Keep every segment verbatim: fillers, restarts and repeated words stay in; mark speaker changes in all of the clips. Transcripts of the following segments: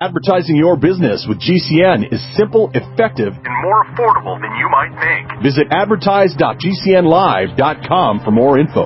Speaker 1: Advertising your business with G C N is simple, effective, and more affordable than you might think. Visit advertise dot g c n live dot com for more info.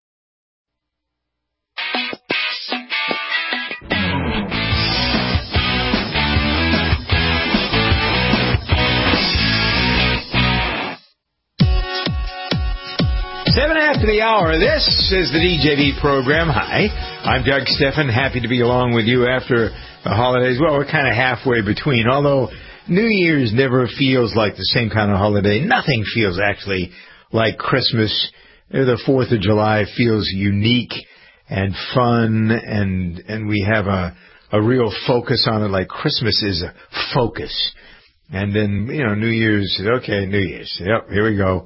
Speaker 2: Seven after the hour, this is the D J V program. Hi, I'm Doug Steffen. Happy to be along with you after the holidays. Well, we're kind of halfway between, although New Year's never feels like the same kind of holiday. Nothing feels actually like Christmas. The fourth of July feels unique and fun, and and we have a, a real focus on it, like Christmas is a focus. And then, you know, New Year's, okay, New Year's. Yep, here we go.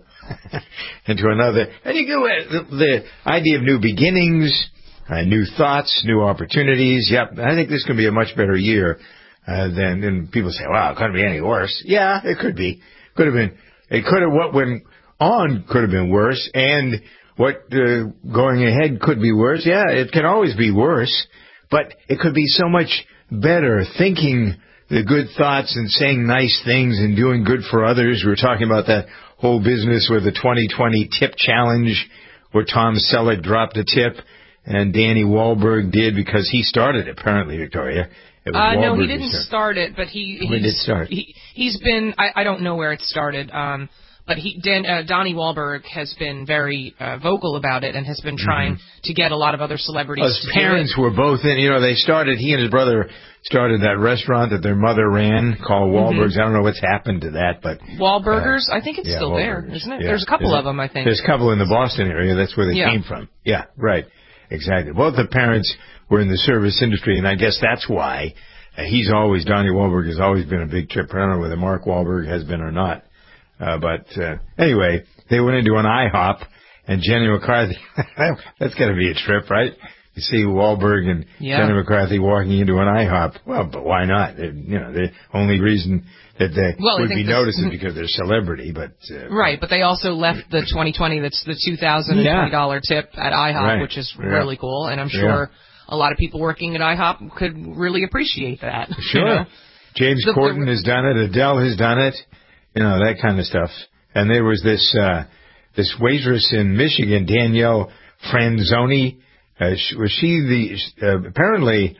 Speaker 2: into another. And you go, the, the idea of new beginnings, uh, new thoughts, new opportunities. Yep, I think this can be a much better year uh, than, and people say, wow, it couldn't be any worse. Yeah, it could be. Could have been. It could have, what went on could have been worse, and what uh, going ahead could be worse. Yeah, it can always be worse, but it could be so much better. Thinking the good thoughts and saying nice things and doing good for others. We were talking about that whole business with the twenty twenty tip challenge where Tom Selleck dropped a tip and Danny Wahlberg did because he started it, apparently, Victoria. It was
Speaker 3: uh, no, he
Speaker 2: Wahlberg
Speaker 3: didn't
Speaker 2: started.
Speaker 3: start it, but he,
Speaker 2: When did it start?
Speaker 3: He, he's been, I, I don't know where it started, um, but he, Dan, uh, Donnie Wahlberg has been very uh, vocal about it and has been trying mm-hmm. to get a lot of other celebrities
Speaker 2: well, his
Speaker 3: to
Speaker 2: parents
Speaker 3: do it.
Speaker 2: were both in, you know, they started, he and his brother started that restaurant that their mother ran called Wahlberg's. Mm-hmm. I don't know what's happened to that, but...
Speaker 3: Wahlburgers? Uh, I think it's
Speaker 2: yeah,
Speaker 3: still there, isn't it? Yeah. There's a couple
Speaker 2: There's
Speaker 3: of them, I think.
Speaker 2: There's a couple in the Boston area. That's where they
Speaker 3: yeah.
Speaker 2: came from. Yeah, right. Exactly. Both the parents were in the service industry, and I guess that's why uh, he's always, Donnie Wahlberg has always been a big trip. I don't know whether Mark Wahlberg has been or not. Uh, but uh, anyway, they went into an IHOP, and Jenny McCarthy, that's got to be a trip, right? You see Wahlberg and yeah. Jenny McCarthy walking into an IHOP. Well, but why not? They're, you know, the only reason that they
Speaker 3: well,
Speaker 2: would be noticed is because they're celebrity. But uh,
Speaker 3: right, but they also left the twenty twenty. That's the two thousand twenty dollar yeah. tip at IHOP,
Speaker 2: right.
Speaker 3: which is
Speaker 2: yeah.
Speaker 3: really cool, and I'm sure yeah. a lot of people working at IHOP could really appreciate that.
Speaker 2: Sure,
Speaker 3: you know?
Speaker 2: James the, Corden the, has done it. Adele has done it. You know, that kind of stuff. And there was this uh, this waitress in Michigan, Danielle Franzoni. Uh, was she the uh, apparently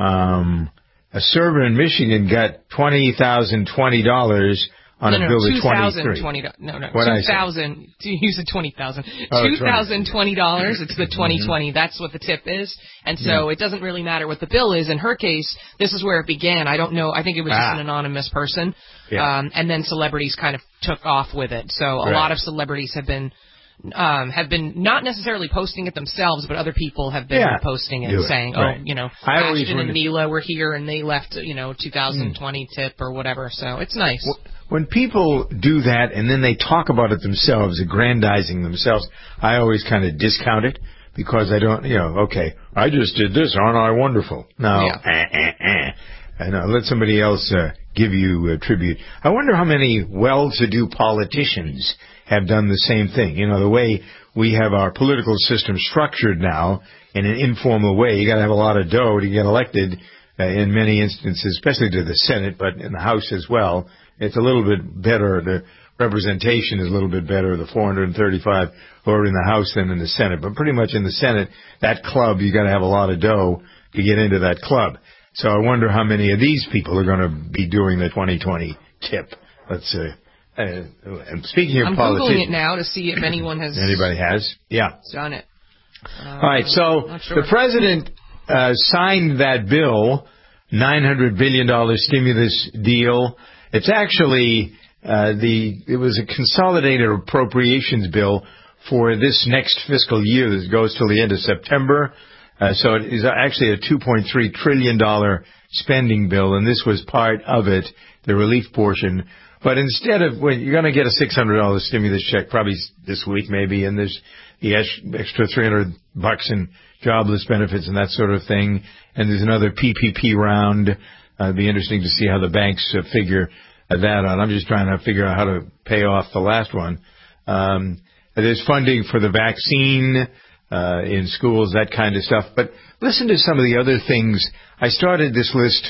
Speaker 2: um, a server in Michigan got twenty thousand twenty dollars on
Speaker 3: no,
Speaker 2: a
Speaker 3: no,
Speaker 2: bill of twenty-three.
Speaker 3: twenty no, no,
Speaker 2: what
Speaker 3: two thousand. You said twenty thousand.
Speaker 2: Oh,
Speaker 3: two thousand twenty dollars. It's the twenty twenty. Mm-hmm. That's what the tip is, and so yeah. it doesn't really matter what the bill is. In her case, this is where it began. I don't know. I think it was just
Speaker 2: ah.
Speaker 3: an anonymous person,
Speaker 2: yeah.
Speaker 3: um, and then celebrities kind of took off with it. So a
Speaker 2: right.
Speaker 3: lot of celebrities have been. Um, have been not necessarily posting it themselves, but other people have been
Speaker 2: yeah,
Speaker 3: posting it
Speaker 2: and
Speaker 3: saying,
Speaker 2: right.
Speaker 3: oh, you know,
Speaker 2: I
Speaker 3: Ashton and Mila were here and they left, you know, two thousand twenty mm. tip or whatever. So it's nice.
Speaker 2: When people do that and then they talk about it themselves, aggrandizing themselves, I always kind of discount it because I don't, you know, okay, I just did this, aren't I wonderful? No,
Speaker 3: yeah.
Speaker 2: eh, eh, eh. And uh, let somebody else uh, give you a tribute. I wonder how many well-to-do politicians have done the same thing. You know, the way we have our political system structured now in an informal way, you got to have a lot of dough to get elected uh, in many instances, especially to the Senate, but in the House as well. It's a little bit better. The representation is a little bit better, the four hundred thirty-five who are in the House than in the Senate. But pretty much in the Senate, that club, you got to have a lot of dough to get into that club. So I wonder how many of these people are going to be doing the twenty twenty tip. Let's see. Uh, and speaking of
Speaker 3: I'm
Speaker 2: politics,
Speaker 3: Googling it now to see if anyone has.
Speaker 2: Anybody has? Yeah.
Speaker 3: Done it. Uh,
Speaker 2: All right. So
Speaker 3: sure.
Speaker 2: the president uh, signed that bill, nine hundred billion dollars stimulus deal. It's actually uh, the it was a consolidated appropriations bill for this next fiscal year that goes till the end of September. Uh, so it is actually a two point three trillion dollars spending bill, and this was part of it, the relief portion. But instead of, well, you're going to get a six hundred dollars stimulus check probably this week maybe, and there's the extra three hundred bucks in jobless benefits and that sort of thing. And there's another P P P round. Uh, it'd be interesting to see how the banks uh, figure uh, that out. I'm just trying to figure out how to pay off the last one. Um, there's funding for the vaccine uh, in schools, that kind of stuff. But listen to some of the other things. I started this list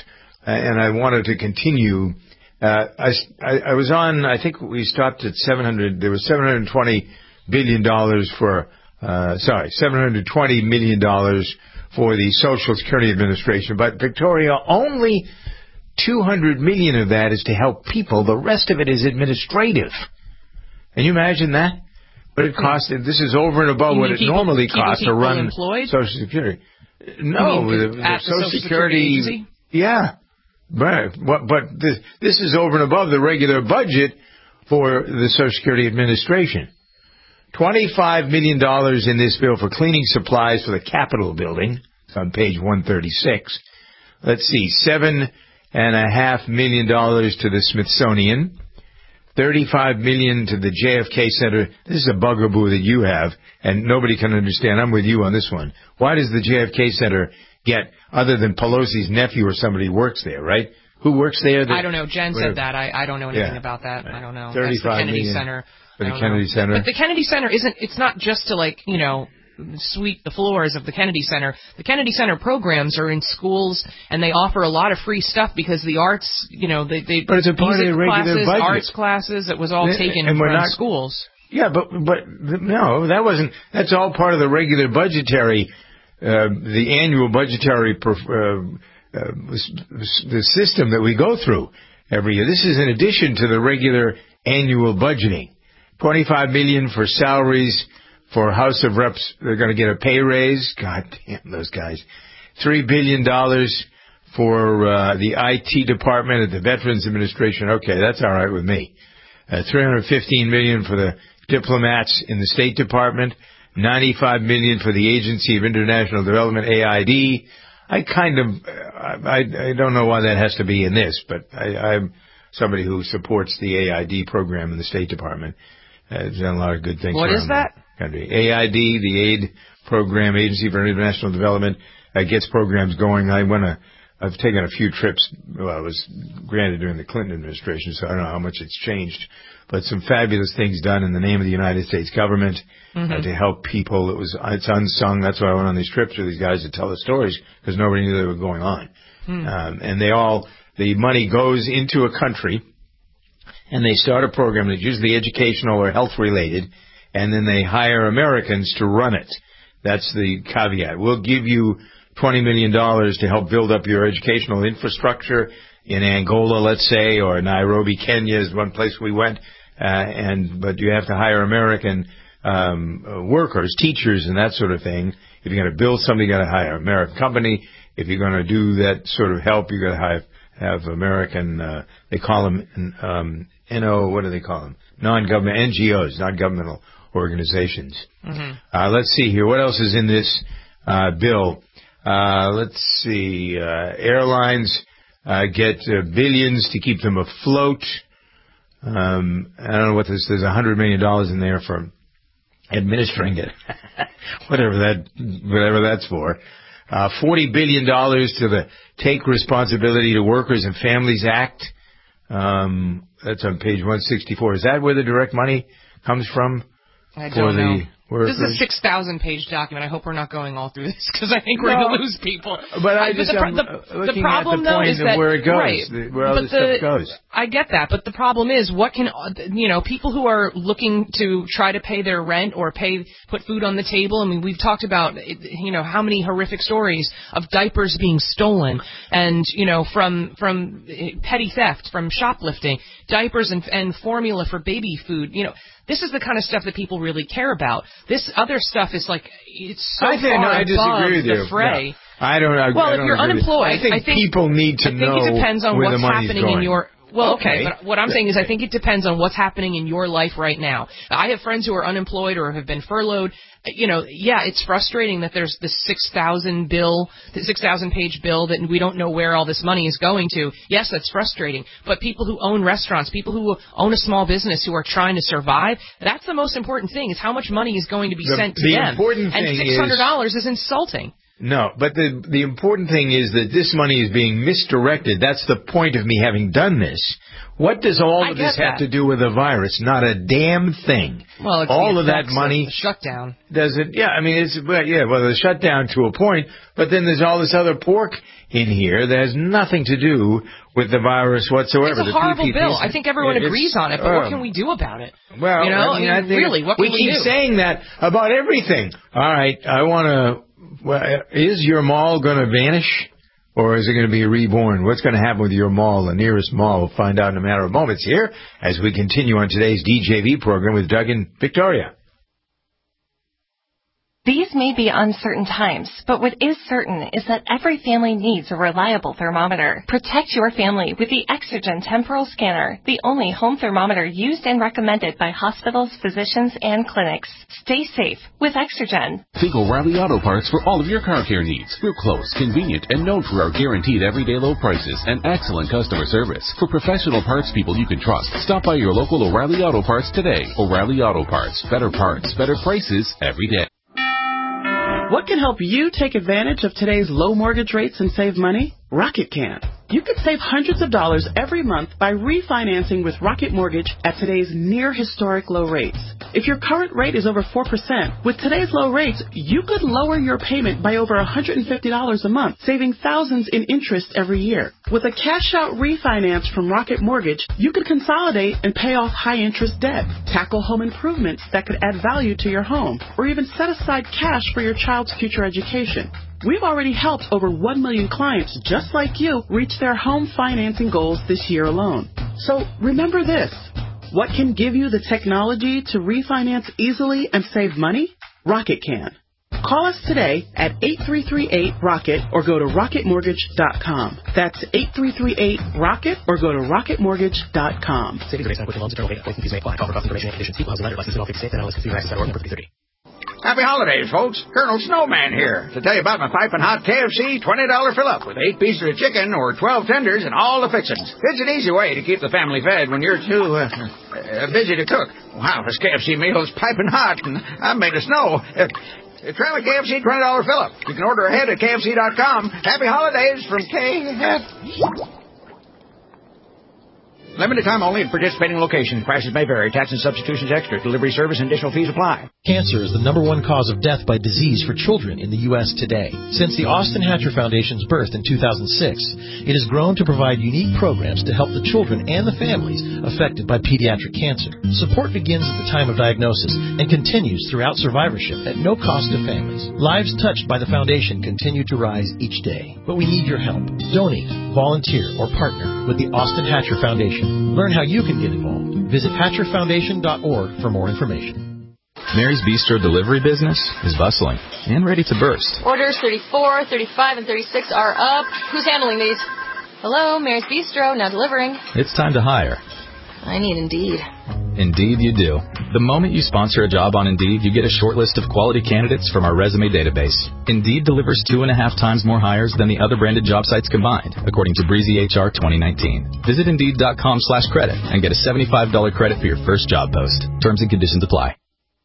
Speaker 2: and I wanted to continue. Uh, I, I, I was on, I think we stopped at seven hundred, there was seven hundred twenty billion dollars for, uh, sorry, seven hundred twenty million dollars for the Social Security Administration. But, Victoria, only two hundred million dollars of that is to help people. The rest of it is administrative. Can you imagine that? What it costs, this is over and above what it
Speaker 3: people,
Speaker 2: normally costs to run
Speaker 3: employed?
Speaker 2: Social Security. No,
Speaker 3: mean,
Speaker 2: the, the Social, Social Security,
Speaker 3: Security
Speaker 2: yeah. Right. What, but this, this is over and above the regular budget for the Social Security Administration. twenty-five million dollars in this bill for cleaning supplies for the Capitol building. It's on page one thirty-six. Let's see, seven and a half million dollars to the Smithsonian. thirty-five million dollars to the J F K Center. This is a bugaboo that you have, and nobody can understand. I'm with you on this one. Why does the J F K Center get, other than Pelosi's nephew or somebody who works there, right? Who works there?
Speaker 3: I don't know. Jen
Speaker 2: whatever.
Speaker 3: said that. I, I don't know anything
Speaker 2: Yeah.
Speaker 3: about that. I don't know.
Speaker 2: thirty-five
Speaker 3: That's the Kennedy
Speaker 2: million
Speaker 3: Center.
Speaker 2: For the
Speaker 3: I don't
Speaker 2: Kennedy
Speaker 3: know.
Speaker 2: Center.
Speaker 3: But the Kennedy Center isn't, it's not just to, like, you know, sweep the floors of the Kennedy Center. The Kennedy Center programs are in schools, and they offer a lot of free stuff because the arts, you know, they, they
Speaker 2: but it's a part of the regular
Speaker 3: classes,
Speaker 2: budget.
Speaker 3: arts classes, it was all
Speaker 2: and,
Speaker 3: taken
Speaker 2: and
Speaker 3: from
Speaker 2: not,
Speaker 3: schools.
Speaker 2: Yeah, but but no, that wasn't. That's all part of the regular budgetary, uh, the annual budgetary uh, uh, the system that we go through every year. This is in addition to the regular annual budgeting. Twenty-five million for salaries for House of Reps. They're going to get a pay raise. God damn those guys. Three billion dollars for uh, the I T department at the Veterans Administration. Okay, that's all right with me. Uh, three hundred fifteen million dollars for the diplomats in the State Department. ninety-five million dollars for the Agency of International Development, A I D. I kind of, I, I don't know why that has to be in this, but I, I'm somebody who supports the A I D program in the State Department. Uh, has done a lot of good things.
Speaker 3: What is that?
Speaker 2: Country. A I D, the aid program, Agency for International Development, uh, gets programs going. I went a, I've taken a few trips. Well, I was granted during the Clinton administration, so I don't know how much it's changed. But some fabulous things done in the name of the United States government mm-hmm. uh, to help people. It was it's unsung. That's why I went on these trips with these guys to tell the stories because nobody knew they were going on. Mm. Um, and they all the money goes into a country, and they start a program that's usually educational or health related, and then they hire Americans to run it. That's the caveat. We'll give you twenty million dollars to help build up your educational infrastructure in Angola, let's say, or Nairobi, Kenya is one place we went. Uh, and but you have to hire American um, uh, workers, teachers, and that sort of thing. If you're going to build something, you got to hire an American company. If you're going to do that sort of help, you got to have have American. Uh, they call them um, N O. What do they call them? Non-government N G Os, non-governmental organizations. Mm-hmm. Uh, let's see here. What else is in this uh, bill? Uh, let's see. Uh, airlines uh, get uh, billions to keep them afloat. Um, I don't know what this. There's a hundred million dollars in there for administering it, whatever that, whatever that's for. Uh, Forty billion dollars to the Take Responsibility to Workers and Families Act. Um, that's on page one sixty-four. Is that where the direct money comes from?
Speaker 3: I
Speaker 2: for
Speaker 3: don't
Speaker 2: the
Speaker 3: know.
Speaker 2: Workers?
Speaker 3: This is a six thousand page document. I hope we're not going all through this because I think we're
Speaker 2: no,
Speaker 3: going to lose people.
Speaker 2: But I just,
Speaker 3: but the,
Speaker 2: I'm
Speaker 3: the,
Speaker 2: looking
Speaker 3: the problem,
Speaker 2: at the
Speaker 3: though,
Speaker 2: point
Speaker 3: is
Speaker 2: of
Speaker 3: that,
Speaker 2: where it goes,
Speaker 3: right,
Speaker 2: the, where all
Speaker 3: but
Speaker 2: this
Speaker 3: the,
Speaker 2: stuff goes.
Speaker 3: I get that, but the problem is, what can, you know, people who are looking to try to pay their rent or pay, put food on the table, I mean, we've talked about, you know, how many horrific stories of diapers being stolen and, you know, from, from petty theft, from shoplifting, diapers and, and formula for baby food, you know. This is the kind of stuff that people really care about. This other stuff is like, it's so
Speaker 2: I think,
Speaker 3: far
Speaker 2: no, I
Speaker 3: above
Speaker 2: disagree with
Speaker 3: the
Speaker 2: you.
Speaker 3: fray.
Speaker 2: No, I don't. I,
Speaker 3: well,
Speaker 2: I
Speaker 3: if
Speaker 2: don't
Speaker 3: you're unemployed,
Speaker 2: I think,
Speaker 3: I think
Speaker 2: people need to
Speaker 3: I think
Speaker 2: know
Speaker 3: it depends on
Speaker 2: where
Speaker 3: what's
Speaker 2: the money's
Speaker 3: happening
Speaker 2: going.
Speaker 3: in your. Well, okay,
Speaker 2: okay,
Speaker 3: but what I'm saying is I think it depends on what's happening in your life right now. I have friends who are unemployed or have been furloughed. You know, yeah, it's frustrating that there's this six thousand bill, the six thousand page bill that we don't know where all this money is going to. Yes, that's frustrating. But people who own restaurants, people who own a small business who are trying to survive, that's the most important thing is how much money is going to be
Speaker 2: the,
Speaker 3: sent to
Speaker 2: the
Speaker 3: them.
Speaker 2: Important
Speaker 3: and
Speaker 2: thing
Speaker 3: six hundred dollars
Speaker 2: is,
Speaker 3: is insulting.
Speaker 2: No, but the the important thing is that this money is being misdirected. That's the point of me having done this. What does all
Speaker 3: I
Speaker 2: of this
Speaker 3: that.
Speaker 2: have to do with the virus? Not a damn thing.
Speaker 3: Well, it's
Speaker 2: all
Speaker 3: the
Speaker 2: of that money
Speaker 3: of the shutdown.
Speaker 2: Does it? Yeah, I mean, it's well, yeah, well, the shutdown to a point, but then there's all this other pork in here that has nothing to do with the virus whatsoever.
Speaker 3: It's a
Speaker 2: the
Speaker 3: horrible
Speaker 2: P P P
Speaker 3: bill. I think everyone agrees on it, but um, what can we do about it?
Speaker 2: Well,
Speaker 3: you know,
Speaker 2: I mean,
Speaker 3: I
Speaker 2: I
Speaker 3: mean,
Speaker 2: think
Speaker 3: really, what can
Speaker 2: we,
Speaker 3: we
Speaker 2: keep
Speaker 3: do?
Speaker 2: saying that about everything. All right, I want to. Well, is your mall going to vanish, or is it going to be reborn? What's going to happen with your mall, the nearest mall? We'll find out in a matter of moments here as we continue on today's D J V program with Doug and Victoria.
Speaker 4: These may be uncertain times, but what is certain is that every family needs a reliable thermometer. Protect your family with the Exergen Temporal Scanner, the only home thermometer used and recommended by hospitals, physicians, and clinics. Stay safe with Exergen.
Speaker 5: Think O'Reilly Auto Parts for all of your car care needs. We're close, convenient, and known for our guaranteed everyday low prices and excellent customer service. For professional parts people you can trust, stop by your local O'Reilly Auto Parts today. O'Reilly Auto Parts. Better parts, better prices every day.
Speaker 6: What can help you take advantage of today's low mortgage rates and save money? Rocket can. You could save hundreds of dollars every month by refinancing with Rocket Mortgage at today's near historic low rates. If your current rate is over four percent, with today's low rates, you could lower your payment by over one hundred fifty dollars a month, saving thousands in interest every year. With a cash-out refinance from Rocket Mortgage, you could consolidate and pay off high-interest debt, tackle home improvements that could add value to your home, or even set aside cash for your child's future education. We've already helped over one million clients just like you reach their home financing goals this year alone. So remember this. What can give you the technology to refinance easily and save money? Rocket can. Call us today at eight three three eight ROCKET or go to rocket mortgage dot com. That's eight three three eight ROCKET or go to rocket mortgage dot com.
Speaker 7: Savings are based on quick loans, internal data, points and fees may apply. Call for cost information and conditions. See housing letter, license, and all fifty states, and analyst consumer access dot org, number three thirty.
Speaker 8: Happy holidays, folks. Colonel Snowman here to tell you about my piping hot K F C twenty dollars fill-up with eight pieces of chicken or twelve tenders and all the fixings. It's an easy way to keep the family fed when you're too uh, uh, busy to cook. Wow, this K F C meal is piping hot, and I've made it snow. Uh, try my K F C twenty dollars fill-up. You can order ahead at K F C dot com. Happy holidays from K F C. Limited time only at participating locations. Prices may vary. Tax and substitutions extra. Delivery service and additional fees apply.
Speaker 9: Cancer is the number one cause of death by disease for children in the U S today. Since the Austin Hatcher Foundation's birth in two thousand six, it has grown to provide unique programs to help the children and the families affected by pediatric cancer. Support begins at the time of diagnosis and continues throughout survivorship at no cost to families. Lives touched by the foundation continue to rise each day. But we need your help. Donate, volunteer, or partner with the Austin Hatcher Foundation. Learn how you can get involved. Visit hatcher foundation dot org for more information.
Speaker 10: Mary's Bistro delivery business is bustling and ready to burst.
Speaker 11: Orders thirty-four, thirty-five, and thirty-six are up. Who's handling these? Hello, Mary's Bistro, now delivering.
Speaker 10: It's time to hire.
Speaker 11: I need Indeed.
Speaker 10: Indeed you do. The moment you sponsor a job on Indeed, you get a short list of quality candidates from our resume database. Indeed delivers two and a half times more hires than the other branded job sites combined, according to Breezy H R twenty nineteen. Visit Indeed.com slash credit and get a seventy-five dollars credit for your first job post. Terms and conditions apply.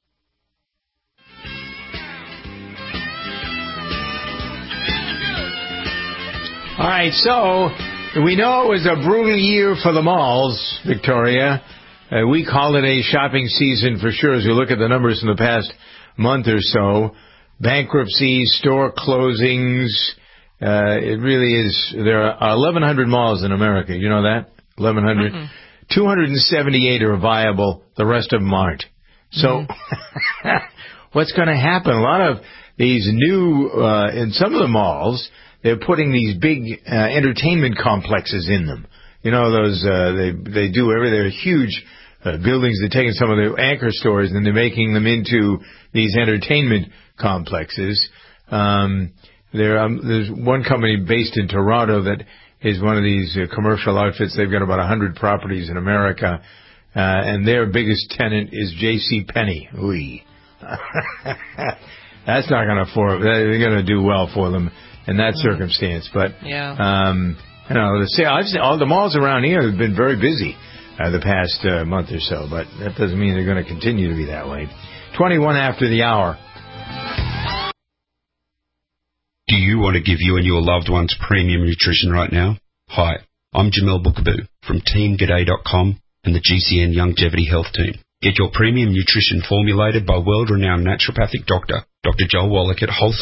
Speaker 2: All right, so we know it was a brutal year for the malls, Victoria. Uh, we call it a shopping season for sure as we look at the numbers in the past month or so. Bankruptcies, store closings. Uh, it really is. There are eleven hundred malls in America. You know that? eleven hundred. Mm-hmm. two hundred seventy-eight are viable. The rest of them aren't. So mm-hmm. what's going to happen? A lot of these new, uh, in some of the malls, they're putting these big uh, entertainment complexes in them. You know, those, uh, they they do every, they're huge uh, buildings. They're taking some of the anchor stores and they're making them into these entertainment complexes. Um, there, um, there's one company based in Toronto that is one of these uh, commercial outfits. They've got about one hundred properties in America, uh, and their biggest tenant is J C Penney. Ooh. That's not going to for they're going to do well for them in that mm-hmm. circumstance. But
Speaker 3: yeah.
Speaker 2: um, you know, the sale, I've seen, all the malls around here have been very busy uh, the past uh, month or so, but that doesn't mean they're going to continue to be that way. twenty-one after the hour.
Speaker 12: Do you want to give you and your loved ones premium nutrition right now? Hi, I'm Jamel Bookaboo from Team G'day dot com and the G C N Longevity Health Team. Get your premium nutrition formulated by world-renowned naturopathic doctor, Doctor Joel Wallach at wholesale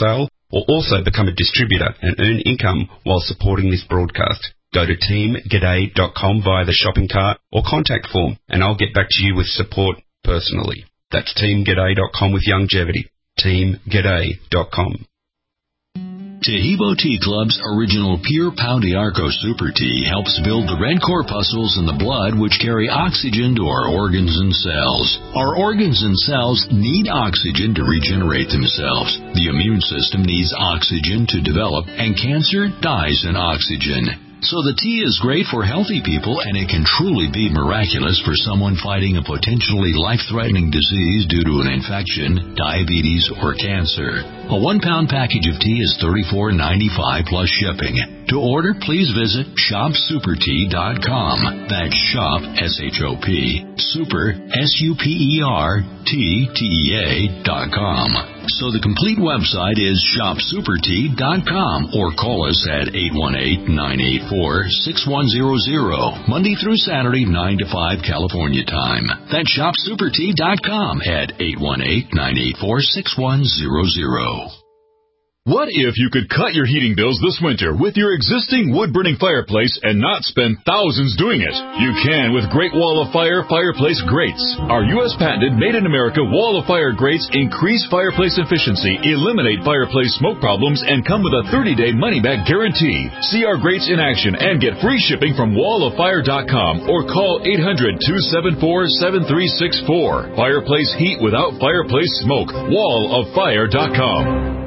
Speaker 12: or also become a distributor and earn income while supporting this broadcast. Go to team g'day dot com via the shopping cart or contact form, and I'll get back to you with support personally. That's team g'day dot com with Youngevity. team g'day dot com.
Speaker 13: Tahibo Tea Club's original Pure Pau d'Arco Super Tea helps build the red corpuscles in the blood which carry oxygen to our organs and cells. Our organs and cells need oxygen to regenerate themselves. The immune system needs oxygen to develop, and cancer dies in oxygen. So the tea is great for healthy people, and it can truly be miraculous for someone fighting a potentially life-threatening disease due to an infection, diabetes, or cancer. A one-pound package of tea is thirty-four ninety-five plus shipping. To order, please visit shop super tea dot com. That's shop, S H O P, super, S U P E R, T, T E A, dot com. So the complete website is shop super tea dot com, or call us at eight one eight, nine eight four, six one zero zero, Monday through Saturday, nine to five California time. That's shop super tea dot com at eight one eight, nine eight four, six one zero zero.
Speaker 1: What if you could cut your heating bills this winter with your existing wood-burning fireplace and not spend thousands doing it? You can with Great Wall of Fire fireplace grates. Our U S patented made-in-America Wall of Fire grates increase fireplace efficiency, eliminate fireplace smoke problems, and come with a thirty-day money-back guarantee. See our grates in action and get free shipping from wall of fire dot com or call eight hundred, two seven four, seven three six four. Fireplace heat without fireplace smoke. wall of fire dot com.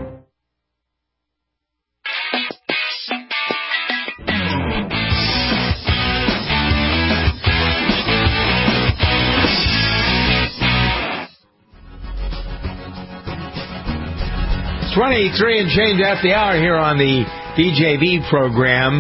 Speaker 2: twenty-three and change after the hour here on the D J V program.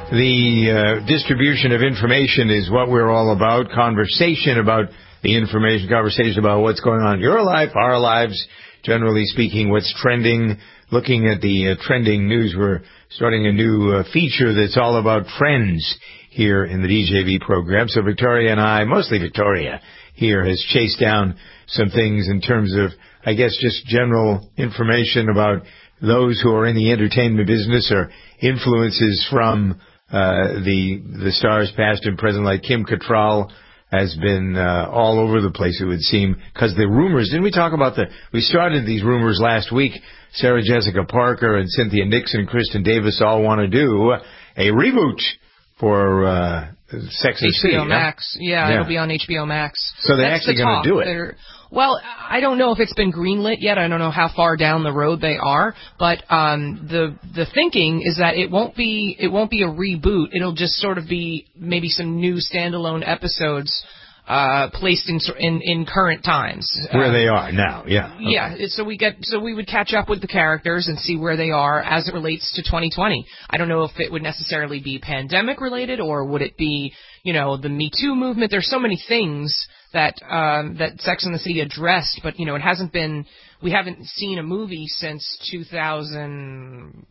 Speaker 2: The uh, distribution of information is what we're all about. Conversation about the information, conversation about what's going on in your life, our lives, generally speaking, what's trending. Looking at the uh, trending news, we're starting a new uh, feature that's all about trends here in the D J V program. So Victoria and I, mostly Victoria here, has chased down some things in terms of, I guess, just general information about those who are in the entertainment business or influences from uh, the the stars past and present, like Kim Cattrall has been uh, all over the place, it would seem, because the rumors, didn't we talk about the, we started these rumors last week, Sarah Jessica Parker and Cynthia Nixon and Kristen Davis all want to do a reboot for uh, Sex and the City.
Speaker 3: H B O Max, yeah, yeah, it'll be on H B O Max.
Speaker 2: So they're
Speaker 3: That's
Speaker 2: actually
Speaker 3: the
Speaker 2: going to do it.
Speaker 3: They're, Well, I don't know if it's been greenlit yet. I don't know how far down the road they are, but um, the the thinking is that it won't be it won't be a reboot. It'll just sort of be maybe some new standalone episodes uh, placed in, in in current times
Speaker 2: where
Speaker 3: uh,
Speaker 2: they are now. Yeah. Okay.
Speaker 3: Yeah. So we get so we would catch up with the characters and see where they are as it relates to twenty twenty. I don't know if it would necessarily be pandemic related, or would it be, you know, the Me Too movement. There's so many things that um, that Sex and the City addressed, but, you know, it hasn't been, we haven't seen a movie since two thousand,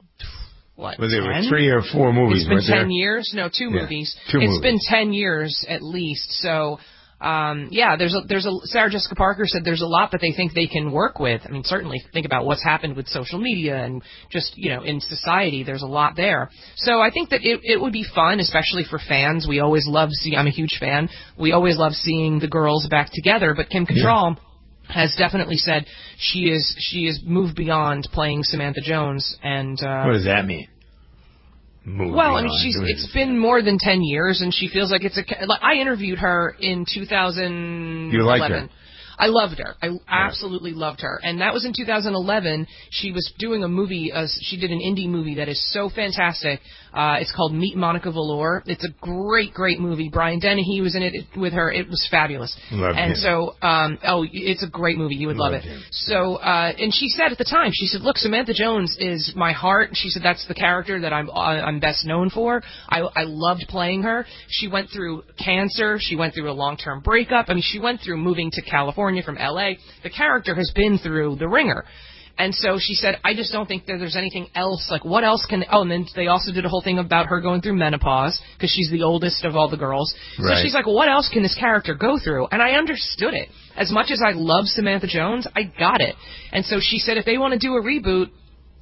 Speaker 3: what,
Speaker 2: well, there
Speaker 3: ten?
Speaker 2: were three or four movies,
Speaker 3: It's been
Speaker 2: weren't
Speaker 3: ten
Speaker 2: there?
Speaker 3: years? No, two
Speaker 2: yeah,
Speaker 3: movies.
Speaker 2: Two
Speaker 3: it's
Speaker 2: movies.
Speaker 3: been ten years at least, so... Um, yeah, there's a, there's a, Sarah Jessica Parker said there's a lot that they think they can work with. I mean, certainly think about what's happened with social media and just, you know, in society, there's a lot there. So I think that it, it would be fun, especially for fans. We always love seeing, I'm a huge fan, we always love seeing the girls back together, but Kim Cattrall yeah. has definitely said she is, she is moved beyond playing Samantha Jones, and, uh.
Speaker 2: What does that mean? Moving
Speaker 3: well, I mean,
Speaker 2: on.
Speaker 3: she's it's been more than ten years, and she feels like it's a. Like, I interviewed her in two thousand eleven.
Speaker 2: You liked her?
Speaker 3: I loved her. I absolutely loved her. And that was in two thousand eleven. She was doing a movie. Uh, she did an indie movie that is so fantastic. Uh, it's called Meet Monica Velour. It's a great, great movie. Brian Dennehy was in it with her. It was fabulous.
Speaker 2: Loved
Speaker 3: and
Speaker 2: him.
Speaker 3: so, um, oh, it's a great movie. You would love
Speaker 2: Loved
Speaker 3: it.
Speaker 2: him.
Speaker 3: So, uh, and she said at the time, she said, look, Samantha Jones is my heart. She said, that's the character that I'm, uh, I'm best known for. I, I loved playing her. She went through cancer. She went through a long-term breakup. I mean, she went through moving to California from L A. The character has been through the ringer. And so she said, I just don't think that there's anything else. Like, what else can... Oh, and then they also did a whole thing about her going through menopause, because she's the oldest of all the girls.
Speaker 2: Right.
Speaker 3: So she's like, well, what else can this character go through? And I understood it. As much as I love Samantha Jones, I got it. And so she said, if they want to do a reboot,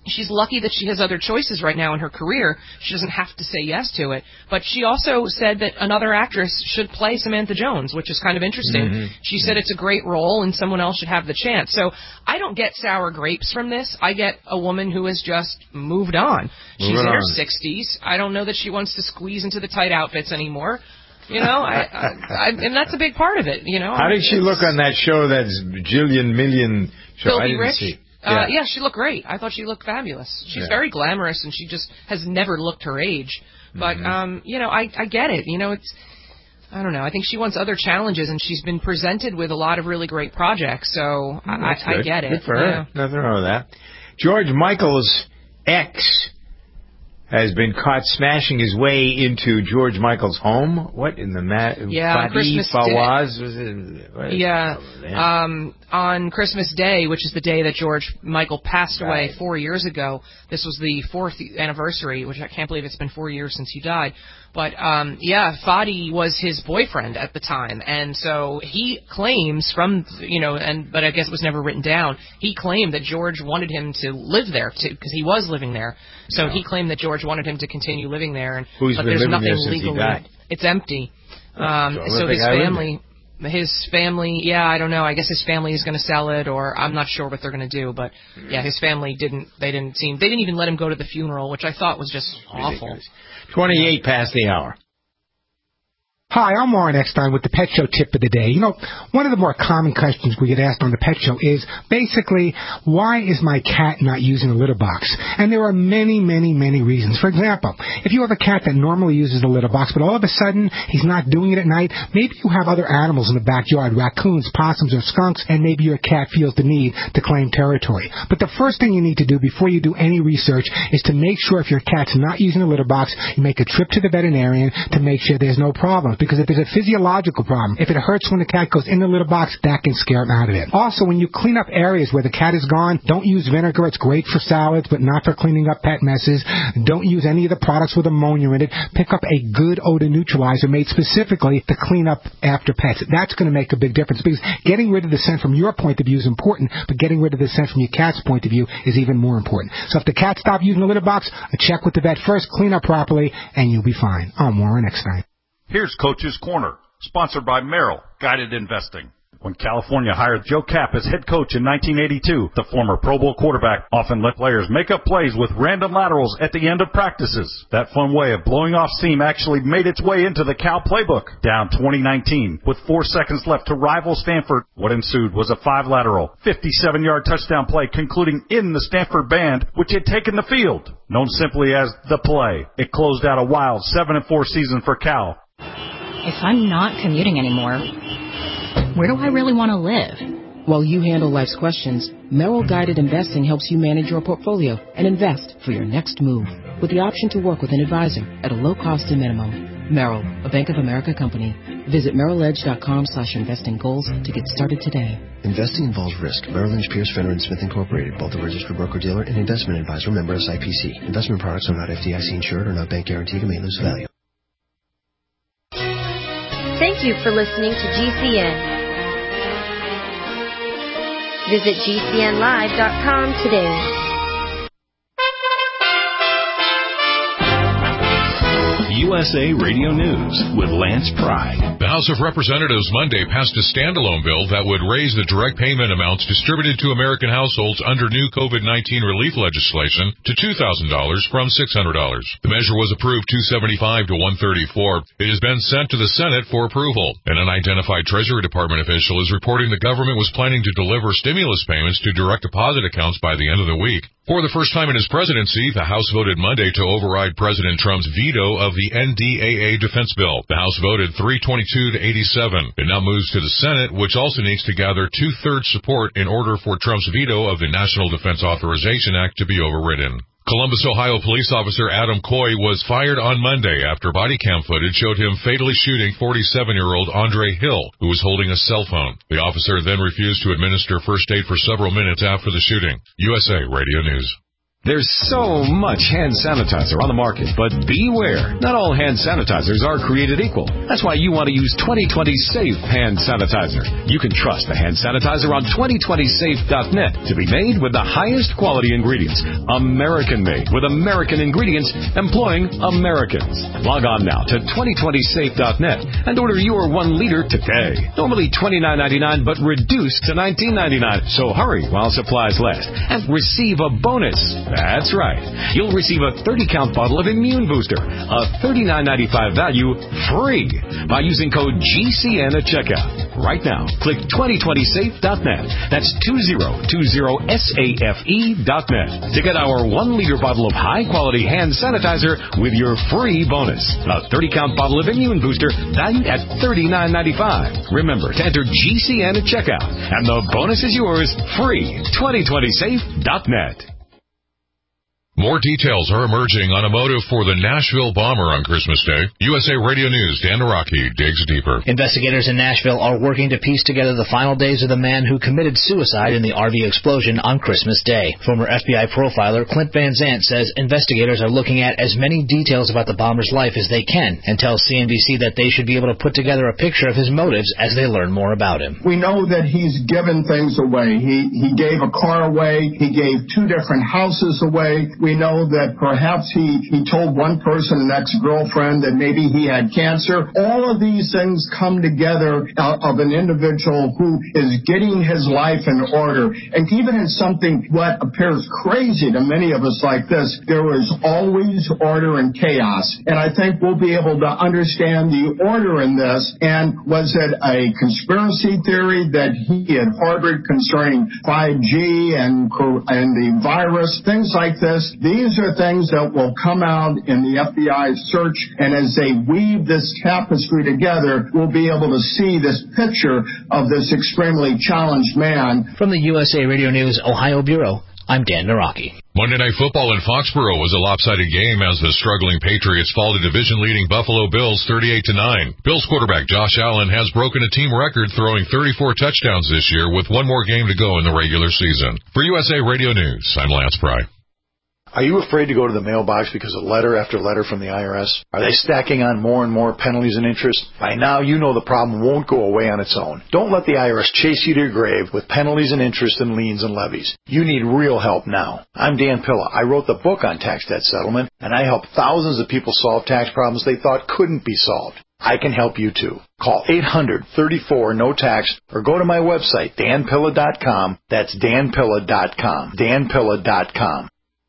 Speaker 3: she's lucky that she has other choices right now in her career. She doesn't have to say yes to it. But she also said that another actress should play Samantha Jones, which is kind of interesting.
Speaker 2: Mm-hmm.
Speaker 3: She said it's a great role and someone else should have the chance. So I don't get sour grapes from this. I get a woman who has just moved on. She's
Speaker 2: Moving
Speaker 3: in her
Speaker 2: on.
Speaker 3: sixties. I don't know that she wants to squeeze into the tight outfits anymore. You know, I, I, I, and that's a big part of it, you know.
Speaker 2: How did she look on that show, that Jillian Million show? I
Speaker 3: Filthy
Speaker 2: didn't
Speaker 3: Rich?
Speaker 2: see.
Speaker 3: Uh,
Speaker 2: Yeah.
Speaker 3: yeah, she looked great. I thought she looked fabulous. She's
Speaker 2: Yeah.
Speaker 3: very glamorous, and she just has never looked her age. But,
Speaker 2: Mm-hmm.
Speaker 3: um, you know, I, I get it. You know, it's, I don't know. I think she wants other challenges, and she's been presented with a lot of really great projects, so I,
Speaker 2: That's
Speaker 3: I, I
Speaker 2: good.
Speaker 3: get it.
Speaker 2: Good for her.
Speaker 3: Yeah.
Speaker 2: Nothing wrong with that. George Michael's ex has been caught smashing his way into George Michael's home. What in the mat?
Speaker 3: Yeah, on Christmas Day.
Speaker 2: Fawaz? Was it, what is
Speaker 3: Yeah,
Speaker 2: it?
Speaker 3: um, on Christmas Day, which is the day that George Michael passed away
Speaker 2: Right.
Speaker 3: four years ago. This was the fourth anniversary, which I can't believe it's been four years since he died. But, um, yeah, Fadi was his boyfriend at the time, and so he claims from, you know, and but I guess it was never written down, he claimed that George wanted him to live there, because he was living there. So
Speaker 2: Yeah.
Speaker 3: he claimed that George wanted him to continue living there, and
Speaker 2: Who's
Speaker 3: but
Speaker 2: been
Speaker 3: there's
Speaker 2: living
Speaker 3: nothing
Speaker 2: there since he
Speaker 3: legally.
Speaker 2: died?
Speaker 3: It's empty. Um,
Speaker 2: So
Speaker 3: so
Speaker 2: let the
Speaker 3: his
Speaker 2: guy live
Speaker 3: family... His family, yeah, I don't know. I guess his family is going to sell it, or I'm not sure what they're going to do. But yeah, his family didn't. They didn't seem. They didn't even let him go to the funeral, which I thought was just awful.
Speaker 2: twenty-eight past the hour.
Speaker 14: Hi, I'm Warren Eckstein with the Pet Show tip of the day. You know, one of the more common questions we get asked on the Pet Show is basically, why is my cat not using a litter box? And there are many, many, many reasons. For example, if you have a cat that normally uses the litter box, but all of a sudden he's not doing it at night, maybe you have other animals in the backyard, raccoons, possums, or skunks, and maybe your cat feels the need to claim territory. But the first thing you need to do before you do any research is to make sure if your cat's not using the litter box, you make a trip to the veterinarian to make sure there's no problem. Because if there's a physiological problem, if it hurts when the cat goes in the litter box, that can scare him out of it. Also, when you clean up areas where the cat is gone, don't use vinegar. It's great for salads, but not for cleaning up pet messes. Don't use any of the products with ammonia in it. Pick up a good odor neutralizer made specifically to clean up after pets. That's going to make a big difference, because getting rid of the scent from your point of view is important, but getting rid of the scent from your cat's point of view is even more important. So if the cat stopped using the litter box, check with the vet first, clean up properly, and you'll be fine. I'm Warren Eckstein.
Speaker 15: Here's Coach's Corner, sponsored by Merrill, Guided Investing. When California hired Joe Kapp as head coach in nineteen eighty-two, the former Pro Bowl quarterback often let players make up plays with random laterals at the end of practices. That fun way of blowing off steam actually made its way into the Cal playbook. Down twenty nineteen, with four seconds left to rival Stanford, what ensued was a five-lateral, fifty-seven-yard touchdown play concluding in the Stanford band, which had taken the field. Known simply as the play, it closed out a wild seven and four season for Cal.
Speaker 16: If I'm not commuting anymore, where do I really want to live?
Speaker 17: While you handle life's questions, Merrill Guided Investing helps you manage your portfolio and invest for your next move with the option to work with an advisor at a low cost and minimum. Merrill, a Bank of America company. Visit merrill edge dot com slash investing goals to get started today.
Speaker 7: Investing involves risk. Merrill Lynch, Pierce, Fenner and Smith Incorporated, both a registered broker-dealer and investment advisor, member S I P C. Investment products are not F D I C insured or not bank guaranteed and may lose value.
Speaker 18: Thank you for listening to G C N. Visit G C N live dot com today.
Speaker 19: U S A Radio News with Lance Pry.
Speaker 20: The House of Representatives Monday passed a standalone bill that would raise the direct payment amounts distributed to American households under new COVID nineteen relief legislation to two thousand dollars from six hundred dollars. The measure was approved two seventy-five to one thirty-four. It has been sent to the Senate for approval. An unidentified Treasury Department official is reporting the government was planning to deliver stimulus payments to direct deposit accounts by the end of the week. For the first time in his presidency, the House voted Monday to override President Trump's veto of the N D A A defense bill. The House voted three twenty-two to eighty-seven. It now moves to the Senate, which also needs to gather two-thirds support in order for Trump's veto of the National Defense Authorization Act to be overridden. Columbus, Ohio police officer Adam Coy was fired on Monday after body cam footage showed him fatally shooting forty-seven-year-old Andre Hill, who was holding a cell phone. The officer then refused to administer first aid for several minutes after the shooting. U S A Radio News.
Speaker 21: There's so much hand sanitizer on the market, but beware. Not all hand sanitizers are created equal. That's why you want to use twenty twenty Safe Hand Sanitizer. You can trust the hand sanitizer on twenty twenty safe dot net to be made with the highest quality ingredients. American-made with American ingredients employing Americans. Log on now to twenty twenty safe dot net and order your one liter today. Normally twenty-nine ninety-nine, but reduced to nineteen ninety-nine. So hurry while supplies last and receive a bonus. That's right. You'll receive a thirty count bottle of Immune Booster, a thirty-nine ninety-five value, free by using code G C N at checkout. Right now, click twenty twenty safe dot net. That's twenty twenty safe dot net to get our one liter bottle of high-quality hand sanitizer with your free bonus. A thirty count bottle of Immune Booster valued at thirty-nine ninety-five. Remember to enter G C N at checkout, and the bonus is yours free. twenty twenty safe dot net.
Speaker 20: More details are emerging on a motive for the Nashville bomber on Christmas Day. U S A Radio News' Dan Naraki digs deeper.
Speaker 22: Investigators in Nashville are working to piece together the final days of the man who committed suicide in the R V explosion on Christmas Day. Former F B I profiler Clint Van Zandt says investigators are looking at as many details about the bomber's life as they can and tells C N B C that they should be able to put together a picture of his motives as they learn more about him.
Speaker 23: We know that he's given things away. He, he gave a car away. He gave two different houses away. We know that perhaps he, he told one person, an ex-girlfriend, that maybe he had cancer. All of these things come together uh, of an individual who is getting his life in order. And even in something what appears crazy to many of us like this, there is always order and chaos. And I think we'll be able to understand the order in this. And was it a conspiracy theory that he had harbored concerning five G and, and the virus, things like this? These are things that will come out in the F B I search, and as they weave this tapestry together, we'll be able to see this picture of this extremely challenged man.
Speaker 22: From the U S A Radio News Ohio Bureau, I'm Dan Naraki.
Speaker 20: Monday Night Football in Foxborough was a lopsided game as the struggling Patriots fall to division-leading Buffalo Bills thirty-eight to nine. Bills quarterback Josh Allen has broken a team record throwing thirty-four touchdowns this year with one more game to go in the regular season. For U S A Radio News, I'm Lance Pry.
Speaker 24: Are you afraid to go to the mailbox because of letter after letter from the I R S? Are they stacking on more and more penalties and interest? By now, you know the problem won't go away on its own. Don't let the I R S chase you to your grave with penalties and interest and liens and levies. You need real help now. I'm Dan Pilla. I wrote the book on tax debt settlement, and I help thousands of people solve tax problems they thought couldn't be solved. I can help you too. Call eight hundred, thirty-four, no tax or go to my website, dan pilla dot com. That's dan pilla dot com. dan pilla dot com.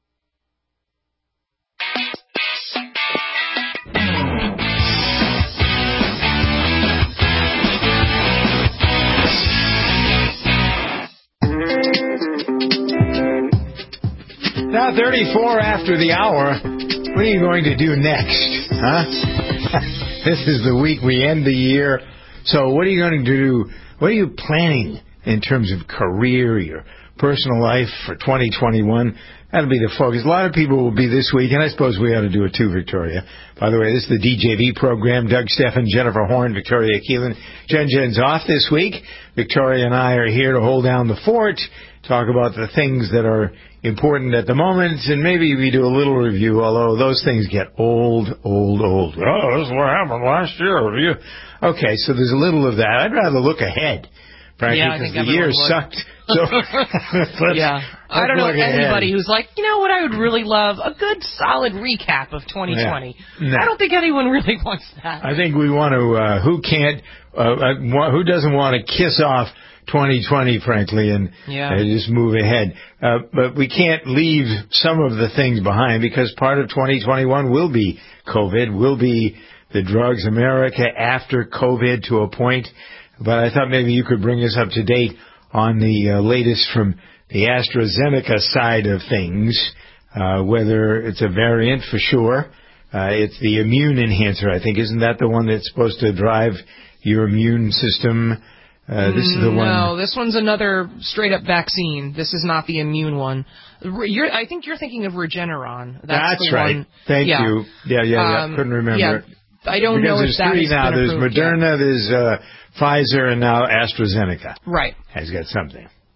Speaker 2: Now, thirty-four after the hour, what are you going to do next? Huh? This is the week we end the year. So what are you going to do? What are you planning in terms of career, your personal life for twenty twenty-one? That'll be the focus. A lot of people will be this week, and I suppose we ought to do it too, Victoria. By the way, this is the D J V program. Doug Steffen, Jennifer Horn, Victoria Keelan. Jen Jen's off this week. Victoria and I are here to hold down the fort, talk about the things that are important at the moment, and maybe we do a little review, although those things get old, old, old. Oh, this is what happened last year. Okay, so there's a little of that. I'd rather look ahead, frankly,
Speaker 3: yeah,
Speaker 2: because the year sucked. So let's,
Speaker 3: yeah, I don't know anybody
Speaker 2: ahead.
Speaker 3: who's like, you know what, I would really love a good solid recap of twenty twenty.
Speaker 2: Yeah. No.
Speaker 3: I don't think anyone really wants that.
Speaker 2: I think we want to, uh, who can't, uh, who doesn't want to kiss off twenty twenty, frankly, and
Speaker 3: yeah.
Speaker 2: uh, just move ahead. Uh, but we can't leave some of the things behind because part of twenty twenty-one will be COVID, will be the drugs, America after COVID to a point. But I thought maybe you could bring us up to date on the uh, latest from the AstraZeneca side of things, uh, whether it's a variant for sure. Uh, it's the immune enhancer, I think. Isn't that the one that's supposed to drive your immune system? Uh, this is the
Speaker 3: no,
Speaker 2: one.
Speaker 3: No, this one's another straight-up vaccine. This is not the immune one. You're, I think you're thinking of Regeneron. That's,
Speaker 2: that's
Speaker 3: the
Speaker 2: right.
Speaker 3: One.
Speaker 2: Thank
Speaker 3: yeah.
Speaker 2: you. Yeah, yeah, yeah.
Speaker 3: Um,
Speaker 2: Couldn't remember
Speaker 3: yeah.
Speaker 2: it.
Speaker 3: I don't
Speaker 2: because
Speaker 3: know
Speaker 2: there's
Speaker 3: if that
Speaker 2: three
Speaker 3: has
Speaker 2: now.
Speaker 3: been
Speaker 2: There's
Speaker 3: approved
Speaker 2: Moderna,
Speaker 3: yet.
Speaker 2: there's uh, Pfizer, and now AstraZeneca.
Speaker 3: Right.
Speaker 2: Has got something.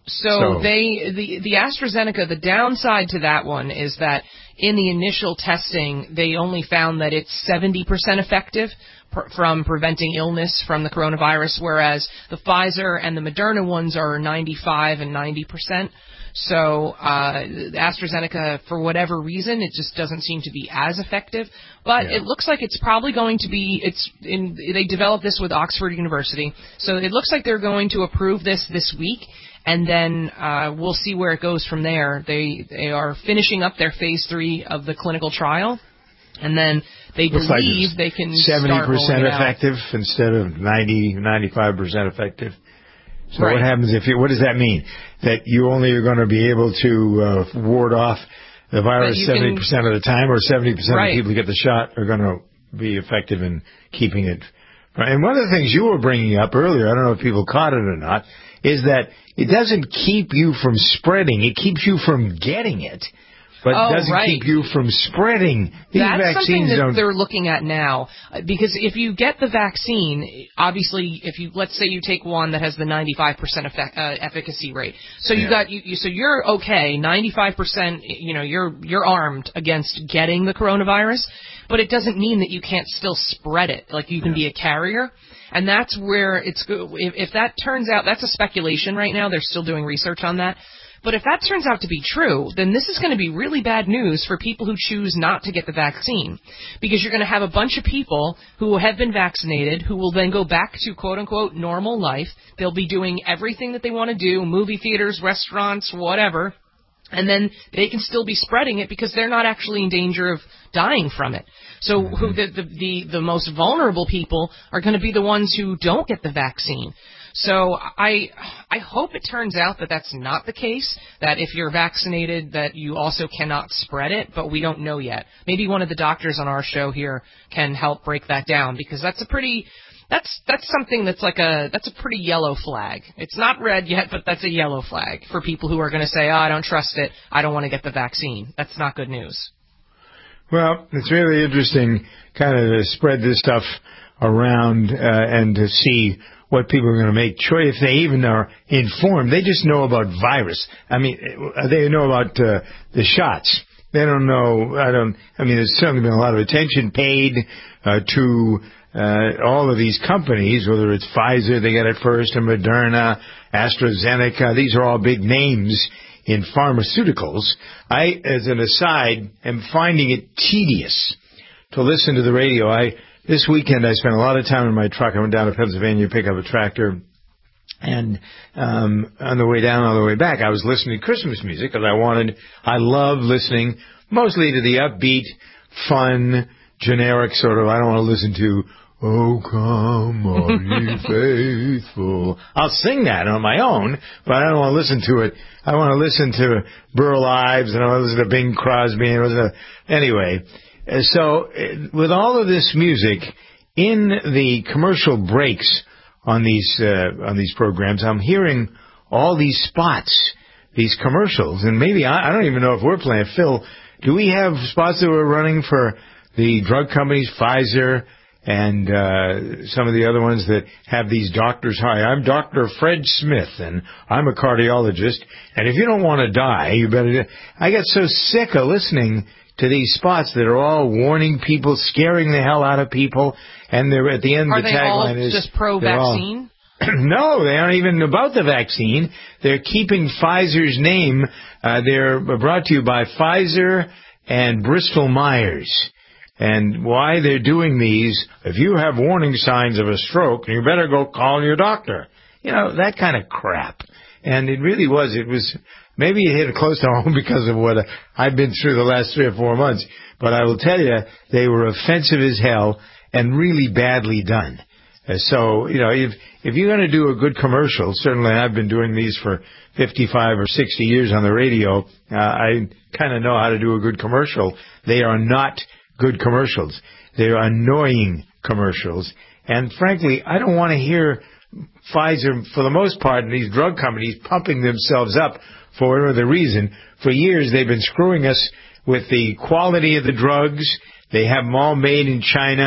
Speaker 3: So,
Speaker 2: So-
Speaker 3: they the the AstraZeneca, the downside to that one is that in the initial testing, they only found that it's seventy percent effective pr- from preventing illness from the coronavirus, whereas the Pfizer and the Moderna ones are ninety-five and ninety percent. So uh, AstraZeneca, for whatever reason, it just doesn't seem to be as effective. But
Speaker 2: Yeah.
Speaker 3: it looks like it's probably going to be. It's in. They developed this with Oxford University, so it looks like they're going to approve this this week, and then uh, we'll see where it goes from there. They they are finishing up their phase three of the clinical trial, and then they
Speaker 2: Looks like
Speaker 3: believe
Speaker 2: it's
Speaker 3: they can
Speaker 2: seventy
Speaker 3: start rolling
Speaker 2: percent
Speaker 3: it out.
Speaker 2: effective instead of ninety, ninety-five percent effective. So
Speaker 3: Right.
Speaker 2: what happens if you, what does that mean? That you only are going to be able to uh, ward off the virus
Speaker 3: you
Speaker 2: seventy
Speaker 3: can-
Speaker 2: percent of the time, or seventy percent
Speaker 3: Right.
Speaker 2: of the people who get the shot are going to be effective in keeping it. And one of the things you were bringing up earlier, I don't know if people caught it or not, is that it doesn't keep you from spreading. It keeps you from getting it, but
Speaker 3: Oh,
Speaker 2: it doesn't
Speaker 3: right.
Speaker 2: keep you from spreading. These
Speaker 3: That's something
Speaker 2: vaccines
Speaker 3: that
Speaker 2: don't.
Speaker 3: they're looking at now, Uh, because if you get the vaccine, obviously, if you let's say you take one that has the ninety-five percent effect, uh, efficacy rate, so you
Speaker 2: Yeah.
Speaker 3: got you, you, so you're okay, ninety-five percent, you know, you're you're armed against getting the coronavirus, but it doesn't mean that you can't still spread it. Like you can be a carrier. And that's where it's go- if, if that turns out, that's a speculation right now. They're still doing research on that. But if that turns out to be true, then this is going to be really bad news for people who choose not to get the vaccine. Because you're going to have a bunch of people who have been vaccinated who will then go back to quote-unquote normal life. They'll be doing everything that they want to do, movie theaters, restaurants, whatever. And then they can still be spreading it because they're not actually in danger of dying from it. So who the, the, the, the most vulnerable people are going to be the ones who don't get the vaccine. So I I hope it turns out that that's not the case, that if you're vaccinated that you also cannot spread it, but we don't know yet. Maybe one of the doctors on our show here can help break that down, because that's a pretty that's that's something that's like a that's a pretty yellow flag. It's not red yet, but that's a yellow flag for people who are going to say, "Oh, I don't trust it. I don't want to get the vaccine." That's not good news.
Speaker 2: Well, it's really interesting kind of to spread this stuff around uh, and to see what people are going to make choice, if they even are informed. They just know about virus. I mean, they know about uh, the shots. They don't know, I don't, I mean, there's certainly been a lot of attention paid uh, to uh, all of these companies, whether it's Pfizer, they get it first, and Moderna, AstraZeneca. These are all big names in pharmaceuticals. I, as an aside, am finding it tedious to listen to the radio. I This weekend I spent a lot of time in my truck. I went down to Pennsylvania to pick up a tractor, and um, on the way down, on the way back, I was listening to Christmas music because I wanted, I love listening mostly to the upbeat, fun, generic sort of, I don't want to listen to, "Oh, come, all ye faithful." I'll sing that on my own, but I don't want to listen to it. I want to listen to Burl Ives, and I want to listen to Bing Crosby, and I want to, anyway. Uh, So, uh, with all of this music, in the commercial breaks on these uh, on these programs, I'm hearing all these spots, these commercials, and maybe I, I don't even know if we're playing. Phil, do we have spots that we're running for the drug companies, Pfizer, and uh, some of the other ones that have these doctors? Hi, I'm Doctor Fred Smith, and I'm a cardiologist, and if you don't want to die, you better. I got so sick of listening to these spots that are all warning people, scaring the hell out of people, and they're at the end.
Speaker 3: Are
Speaker 2: the
Speaker 3: they all
Speaker 2: tagline is
Speaker 3: just
Speaker 2: they're all-
Speaker 3: pro-vaccine?
Speaker 2: No, they aren't even about the vaccine. They're keeping Pfizer's name. Uh, they're brought to you by Pfizer and Bristol Myers. And why they're doing these, if you have warning signs of a stroke, you better go call your doctor. You know, that kind of crap. And it really was, it was, maybe it hit close to home because of what I've been through the last three or four months. But I will tell you, they were offensive as hell and really badly done. Uh, so, you know, if if you're going to do a good commercial, certainly I've been doing these for fifty-five or sixty years on the radio, uh, I kind of know how to do a good commercial. They are not good commercials. They're annoying commercials. And frankly, I don't want to hear Pfizer, for the most part, and these drug companies pumping themselves up for whatever the reason. For years, they've been screwing us with the quality of the drugs. They have them all made in China.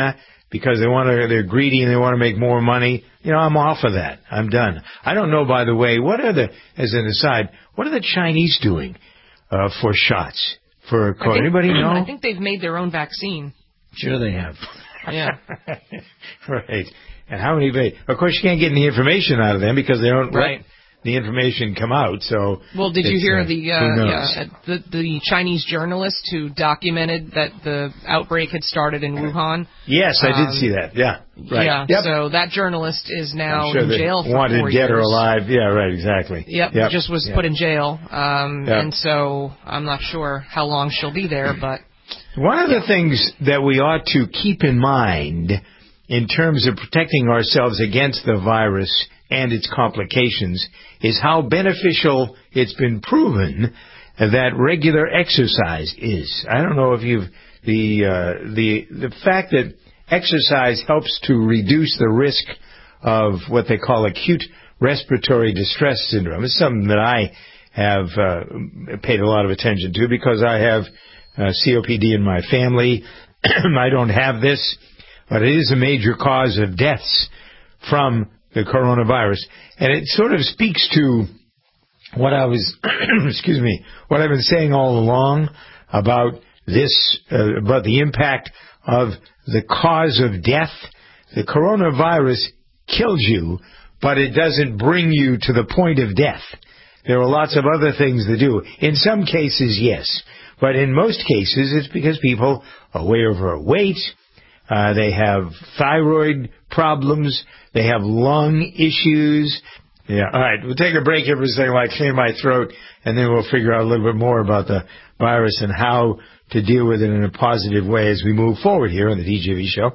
Speaker 2: because they want to, they're greedy and they want to make more money, you know, I'm off of that. I'm done. I don't know, by the way, what are the, as an aside, what are the Chinese doing uh, for shots? For COVID? Anybody know?
Speaker 3: I think they've made their own vaccine.
Speaker 2: Sure they have.
Speaker 3: Yeah.
Speaker 2: Right. And how many, of course you can't get any information out of them because they don't
Speaker 3: right.
Speaker 2: let the information come out. So
Speaker 3: well, did you hear
Speaker 2: uh,
Speaker 3: the, uh, yeah, the the Chinese journalist who documented that the outbreak had started in Wuhan?
Speaker 2: Yes, I
Speaker 3: um,
Speaker 2: did see that. Yeah, right.
Speaker 3: Yeah.
Speaker 2: Yep.
Speaker 3: So that journalist is now
Speaker 2: sure
Speaker 3: in jail for
Speaker 2: wanted
Speaker 3: four
Speaker 2: dead
Speaker 3: years.
Speaker 2: or alive. Yeah, right. Exactly.
Speaker 3: Yep.
Speaker 2: yep.
Speaker 3: Just was
Speaker 2: yep.
Speaker 3: put in jail, um,
Speaker 2: yep.
Speaker 3: and so I'm not sure how long she'll be there. But
Speaker 2: one of the things that we ought to keep in mind in terms of protecting ourselves against the virus and its complications is how beneficial it's been proven that regular exercise is. I don't know if you've the uh, the the fact that exercise helps to reduce the risk of what they call acute respiratory distress syndrome. It's something that I have uh, paid a lot of attention to because I have uh, C O P D in my family. I don't have this, but it is a major cause of deaths from the coronavirus. And it sort of speaks to what I was, excuse me, what I've been saying all along about this, uh, about the impact of the cause of death. The coronavirus kills you, but it doesn't bring you to the point of death. There are lots of other things that do. In some cases, yes. But in most cases, it's because people are way overweight. Uh, they have thyroid problems. They have lung issues. Yeah. All right. We'll take a break here for a second while I clear my throat, and then we'll figure out a little bit more about the virus and how to deal with it in a positive way as we move forward here on the D J V Show.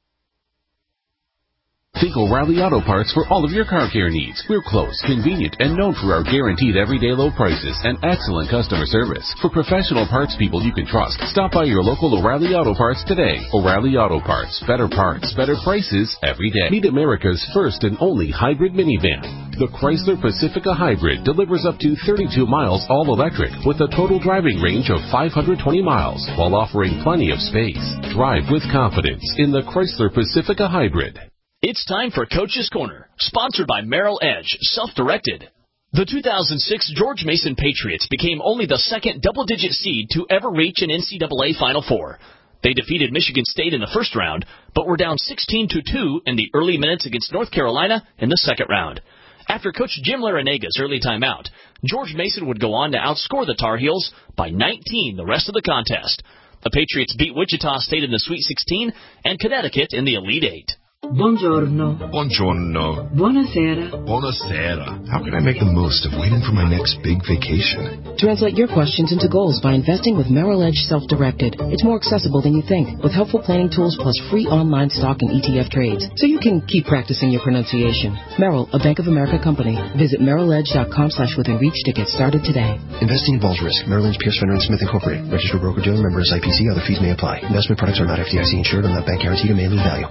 Speaker 4: Think O'Reilly Auto Parts for all of your car care needs. We're close, convenient, and known for our guaranteed everyday low prices and excellent customer service. For professional parts people you can trust, stop by your local O'Reilly Auto Parts today. O'Reilly Auto Parts. Better parts, better prices every day. Meet America's first and only hybrid minivan. The Chrysler Pacifica Hybrid delivers up to thirty-two miles all electric with a total driving range of five hundred twenty miles while offering plenty of space. Drive with confidence in the Chrysler Pacifica Hybrid.
Speaker 5: It's time for Coach's Corner, sponsored by Merrill Edge, self-directed. The two thousand six George Mason Patriots became only the second double-digit seed to ever reach an N C double A Final Four. They defeated Michigan State in the first round, but were down sixteen to two in the early minutes against North Carolina in the second round. After Coach Jim Laranaga's early timeout, George Mason would go on to outscore the Tar Heels by nineteen the rest of the contest. The Patriots beat Wichita State in the Sweet sixteen and Connecticut in the Elite Eight.
Speaker 6: Buongiorno.
Speaker 8: Buongiorno.
Speaker 6: Buonasera.
Speaker 8: Buonasera. How can I make the most of waiting for my next big vacation?
Speaker 17: Translate your questions into goals by investing with Merrill Edge Self-Directed. It's more accessible than you think, with helpful planning tools plus free online stock and E T F trades, so you can keep practicing your pronunciation. Merrill, a Bank of America company. Visit merrilledge.com slash within reach to get started today.
Speaker 7: Investing involves risk. Merrill Lynch, Pierce, Fenner and Smith Incorporated. Registered broker-dealer, member S I P C. Other fees may apply. Investment products are not F D I C insured and not bank guaranteed and may lose value.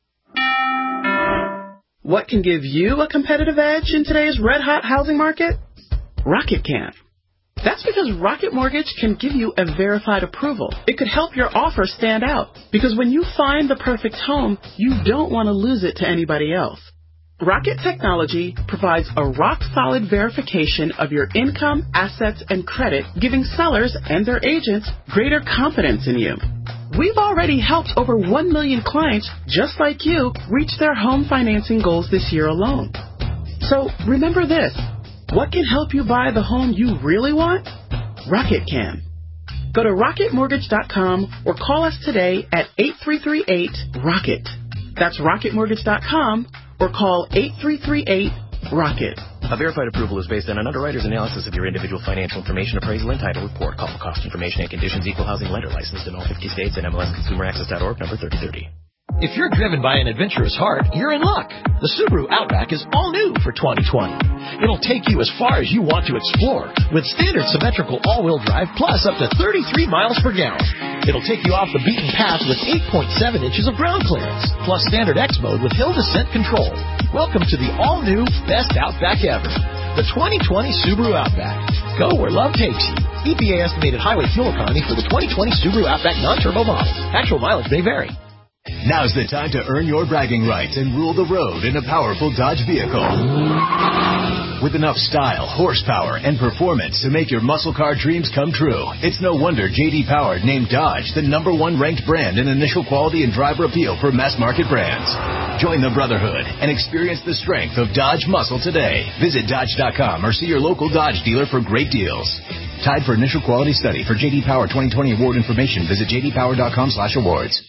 Speaker 25: What can give you a competitive edge in today's red-hot housing market? Rocket can. That's because Rocket Mortgage can give you a verified approval. It could help your offer stand out, because when you find the perfect home, you don't want to lose it to anybody else. Rocket Technology provides a rock-solid verification of your income, assets, and credit, giving sellers and their agents greater confidence in you. We've already helped over one million clients just like you reach their home financing goals this year alone. So remember this. What can help you buy the home you really want? Rocket can. Go to rocket mortgage dot com or call us today at eight three three eight, ROCKET. That's rocket mortgage dot com or call eight three three eight, ROCKET.
Speaker 26: A verified approval is based on an underwriter's analysis of your individual financial information, appraisal, and title report. Call for cost information and conditions. Equal housing lender licensed in all fifty states and M L S consumer access dot org, number thirty thirty.
Speaker 9: If you're driven by an adventurous heart, you're in luck. The Subaru Outback is all new for twenty twenty. It'll take you as far as you want to explore with standard symmetrical all-wheel drive plus up to thirty-three miles per gallon. It'll take you off the beaten path with eight point seven inches of ground clearance plus standard X mode with hill descent control. Welcome to the all-new best Outback ever. The twenty twenty Subaru Outback. Go where love takes you. E P A estimated highway fuel economy for the twenty twenty Subaru Outback non-turbo model. Actual mileage may vary.
Speaker 1: Now's the time to earn your bragging rights and rule the road in a powerful Dodge vehicle. With enough style, horsepower, and performance to make your muscle car dreams come true, it's no wonder J D Power named Dodge the number one ranked brand in initial quality and driver appeal for mass market brands. Join the brotherhood and experience the strength of Dodge muscle today. Visit Dodge dot com or see your local Dodge dealer for great deals. Tied for initial quality study. For J D Power twenty twenty award information, visit j d power dot com slash awards.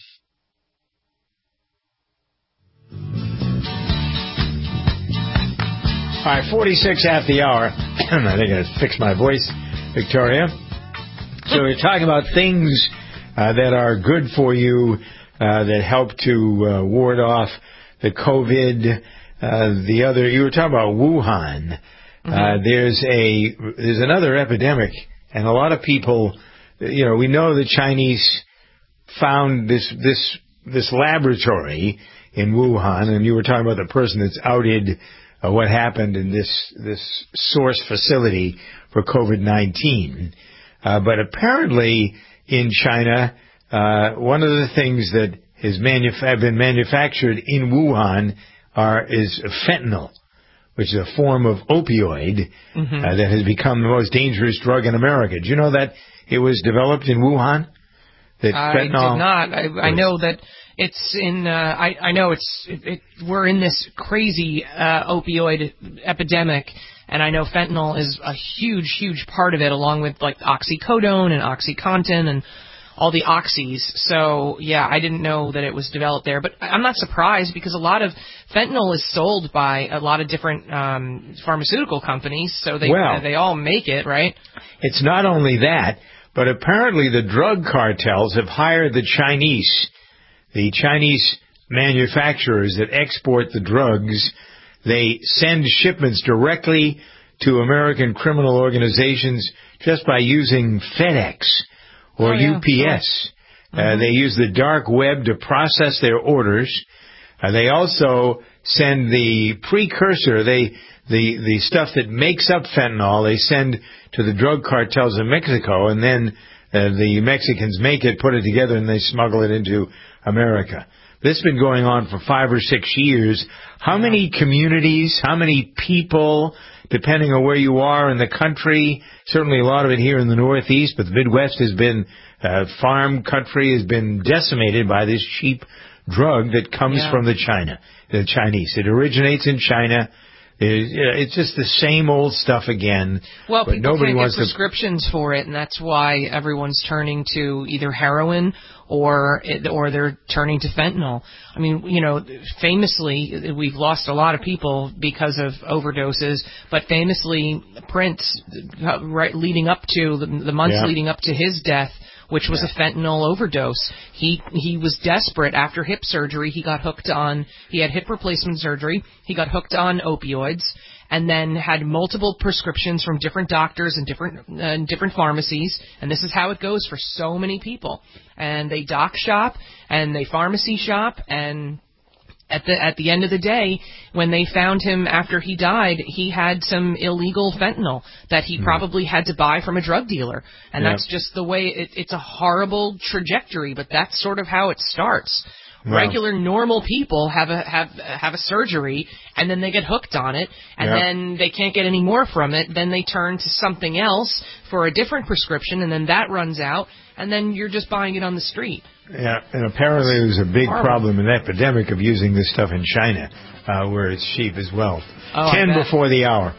Speaker 2: All right, forty-six after the hour. I think I fixed my voice, Victoria. So we're talking about things uh, that are good for you, uh, that help to uh, ward off the COVID. Uh, the other, you were talking about Wuhan. Mm-hmm. Uh, there's a there's another epidemic, and a lot of people, you know, we know the Chinese found this this this laboratory in Wuhan, and you were talking about the person that's outed uh, what happened in this this source facility for COVID nineteen. Uh, but apparently in China, uh, one of the things that has manuf- been manufactured in Wuhan are is fentanyl, which is a form of opioid mm-hmm. uh, that has become the most dangerous drug in America. Did you know that it was developed in Wuhan?
Speaker 3: That I did not. I, I know that it's in. Uh, I, I know it's. It, it, we're in this crazy uh, opioid epidemic, and I know fentanyl is a huge, huge part of it, along with like oxycodone and OxyContin and all the oxys. So yeah, I didn't know that it was developed there, but I'm not surprised because a lot of fentanyl is sold by a lot of different um, pharmaceutical companies. So they
Speaker 2: well,
Speaker 3: uh, they all make it, right?
Speaker 2: It's not only that. But apparently the drug cartels have hired the Chinese, the Chinese manufacturers that export the drugs. They send shipments directly to American criminal organizations just by using FedEx or oh, yeah, U P S. Sure. Uh, mm-hmm. They use the dark web to process their orders. Uh, they also send the precursor, they the the stuff that makes up fentanyl, they send to the drug cartels in Mexico, and then uh, the Mexicans make it, put it together, and they smuggle it into America. This has been going on for five or six years. How yeah. many communities, how many people, depending on where you are in the country, certainly a lot of it here in the Northeast, but the Midwest has been, uh, farm country has been decimated by this cheap drug that comes yeah. from the China, the Chinese. It originates in China. It's just the same old stuff again.
Speaker 3: Well,
Speaker 2: but
Speaker 3: people
Speaker 2: nobody
Speaker 3: can't
Speaker 2: wants
Speaker 3: get prescriptions to... for it, and that's why everyone's turning to either heroin or or they're turning to fentanyl. I mean, you know, famously, we've lost a lot of people because of overdoses, but famously, Prince, right leading up to the, the months yeah. leading up to his death, which was yeah. a fentanyl overdose. He he was desperate after hip surgery. He got hooked on, he had hip replacement surgery. He got hooked on opioids and then had multiple prescriptions from different doctors and different uh, different pharmacies. And this is how it goes for so many people. And they doc shop and they pharmacy shop, and At the at the end of the day, when they found him after he died, he had some illegal fentanyl that he mm. probably had to buy from a drug dealer. And yeah. that's just the way, it, it's a horrible trajectory, but that's sort of how it starts. Wow. Regular, normal people have a have have a surgery, and then they get hooked on it, and yeah. then they can't get any more from it. Then they turn to something else for a different prescription, and then that runs out, and then you're just buying it on the street.
Speaker 2: Yeah, and apparently there's a big
Speaker 3: horrible.
Speaker 2: problem, an epidemic of using this stuff in China, uh, where it's cheap as well.
Speaker 3: Oh,
Speaker 2: Ten before the hour.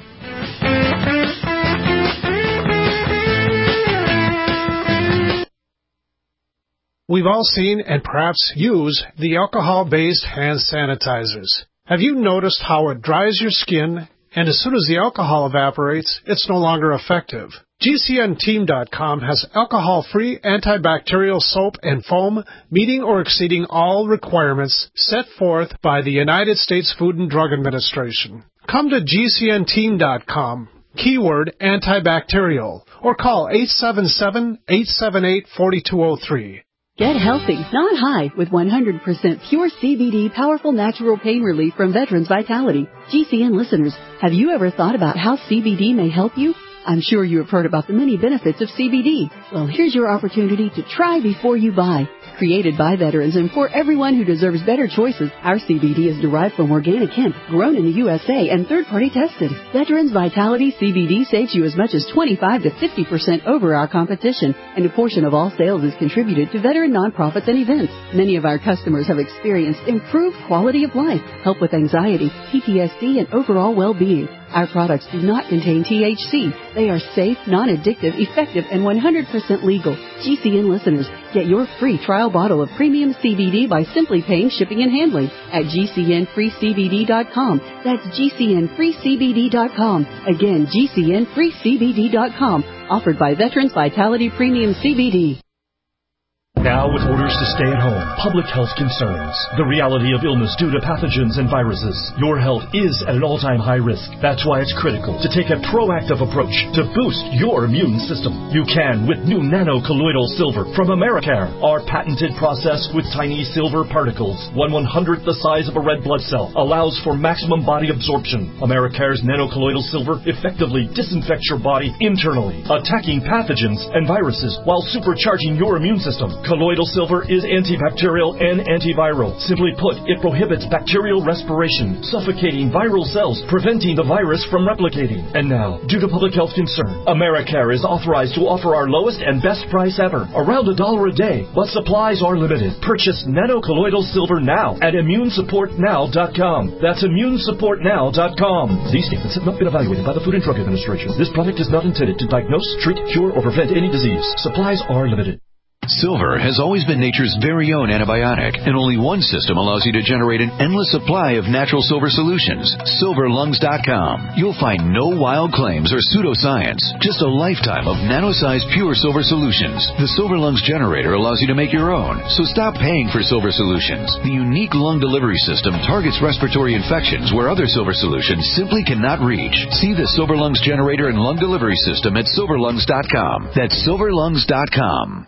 Speaker 10: We've all seen and perhaps use the alcohol-based hand sanitizers. Have you noticed how it dries your skin, and as soon as the alcohol evaporates, it's no longer effective? G C N team dot com has alcohol-free antibacterial soap and foam meeting or exceeding all requirements set forth by the United States Food and Drug Administration. Come to G C N team dot com, keyword antibacterial, or call eight seven seven, eight seven eight, four two zero three.
Speaker 11: Get healthy, not high, with one hundred percent pure C B D powerful natural pain relief from Veterans Vitality. G C N listeners, have you ever thought about how C B D may help you? I'm sure you have heard about the many benefits of C B D. Well, here's your opportunity to try before you buy. Created by veterans and for everyone who deserves better choices, our C B D is derived from organic hemp, grown in the U S A and third-party tested. Veterans Vitality C B D saves you as much as twenty-five to fifty percent over our competition, and a portion of all sales is contributed to veteran nonprofits and events. Many of our customers have experienced improved quality of life, help with anxiety, P T S D, and overall well-being. Our products do not contain T H C. They are safe, non-addictive, effective, and one hundred percent legal. G C N listeners, get your free trial bottle of premium C B D by simply paying shipping and handling at G C N free C B D dot com. That's G C N free C B D dot com. Again, G C N free C B D dot com. Offered by Veterans Vitality Premium C B D.
Speaker 12: Now with orders to stay at home, public health concerns, the reality of illness due to pathogens and viruses, your health is at an all-time high risk. That's why it's critical to take a proactive approach to boost your immune system. You can with new nano-colloidal silver from Americare. Our patented process with tiny silver particles, one one-hundredth the size of a red blood cell, allows for maximum body absorption. Americare's nano-colloidal silver effectively disinfects your body internally, attacking pathogens and viruses while supercharging your immune system. Colloidal silver is antibacterial and antiviral. Simply put, it prohibits bacterial respiration, suffocating viral cells, preventing the virus from replicating. And now, due to public health concern, Americare is authorized to offer our lowest and best price ever, around a dollar a day, but supplies are limited. Purchase nano-colloidal silver now at immune support now dot com. That's immune support now dot com. These statements have not been evaluated by the Food and Drug Administration. This product is not intended to diagnose, treat, cure, or prevent any disease. Supplies are limited.
Speaker 13: Silver has always been nature's very own antibiotic, and only one system allows you to generate an endless supply of natural silver solutions. silver lungs dot com. You'll find no wild claims or pseudoscience, just a lifetime of nano-sized pure silver solutions. The Silver Lungs generator allows you to make your own, so stop paying for silver solutions. The unique lung delivery system targets respiratory infections where other silver solutions simply cannot reach. See the Silver Lungs generator and lung delivery system at silver lungs dot com. That's silver lungs dot com.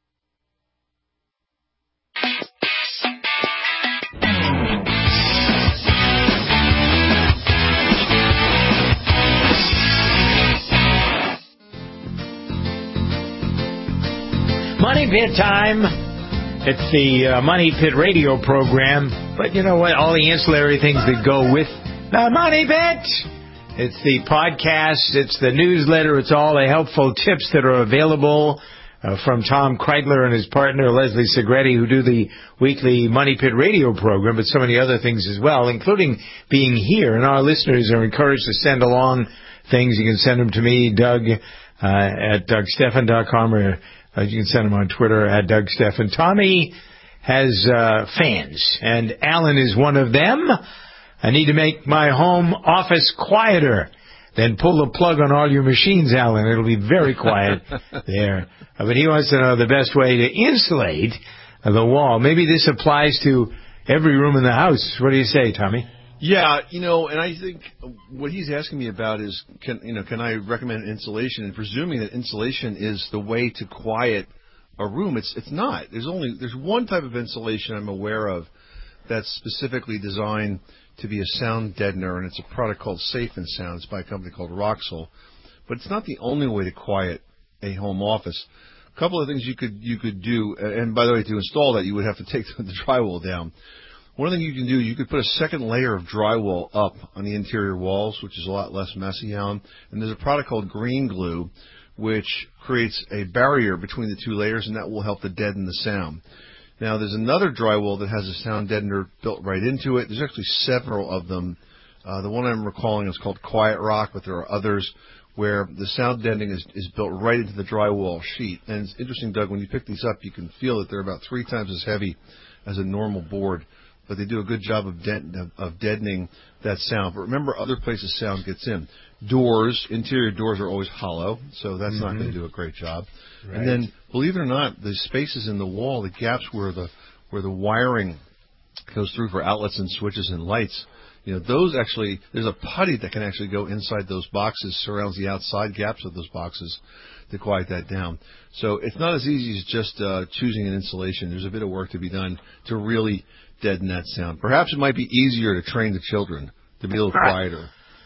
Speaker 2: Money Pit time. It's the uh, Money Pit radio program. But you know what? All the ancillary things that go with the Money Pit. It's the podcast. It's the newsletter. It's all the helpful tips that are available uh, from Tom Kreidler and his partner, Leslie Segretti, who do the weekly Money Pit radio program, but so many other things as well, including being here. And our listeners are encouraged to send along things. You can send them to me, Doug, uh, at doug stephan dot com, or Uh, you can send them on Twitter at Doug Stephan. Tommy has uh, fans, and Alan is one of them. I need to make my home office quieter. Then pull the plug on all your machines, Alan. It'll be very quiet there. Uh, but he wants to know the best way to insulate uh, the wall. Maybe this applies to every room in the house. What do you say, Tommy?
Speaker 14: Yeah, you know, and I think what he's asking me about is, can you know, can I recommend insulation? And presuming that insulation is the way to quiet a room, it's it's not. There's only there's one type of insulation I'm aware of that's specifically designed to be a sound deadener, and it's a product called Safe and Sound. It's by a company called Roxol, but it's not the only way to quiet a home office. A couple of things you could you could do, and by the way, to install that, you would have to take the drywall down. One thing you can do, you could put a second layer of drywall up on the interior walls, which is a lot less messy, Alan. And there's a product called Green Glue, which creates a barrier between the two layers, and that will help to deaden the sound. Now, there's another drywall that has a sound deadener built right into it. There's actually several of them. Uh, the one I'm recalling is called Quiet Rock, but there are others where the sound deadening is, is built right into the drywall sheet. And it's interesting, Doug, when you pick these up, you can feel that they're about three times as heavy as a normal board. But they do a good job of, de- of deadening that sound. But remember, other places sound gets in. Doors, interior doors are always hollow, so that's mm-hmm. not going to do a great job. Right. And then, believe it or not, the spaces in the wall, the gaps where the where the wiring goes through for outlets and switches and lights, you know, those actually, there's a putty that can actually go inside those boxes, surrounds the outside gaps of those boxes to quiet that down. So it's not as easy as just uh, choosing an insulation. There's a bit of work to be done to really deaden that sound. Perhaps it might be easier to train the children to be a little quieter.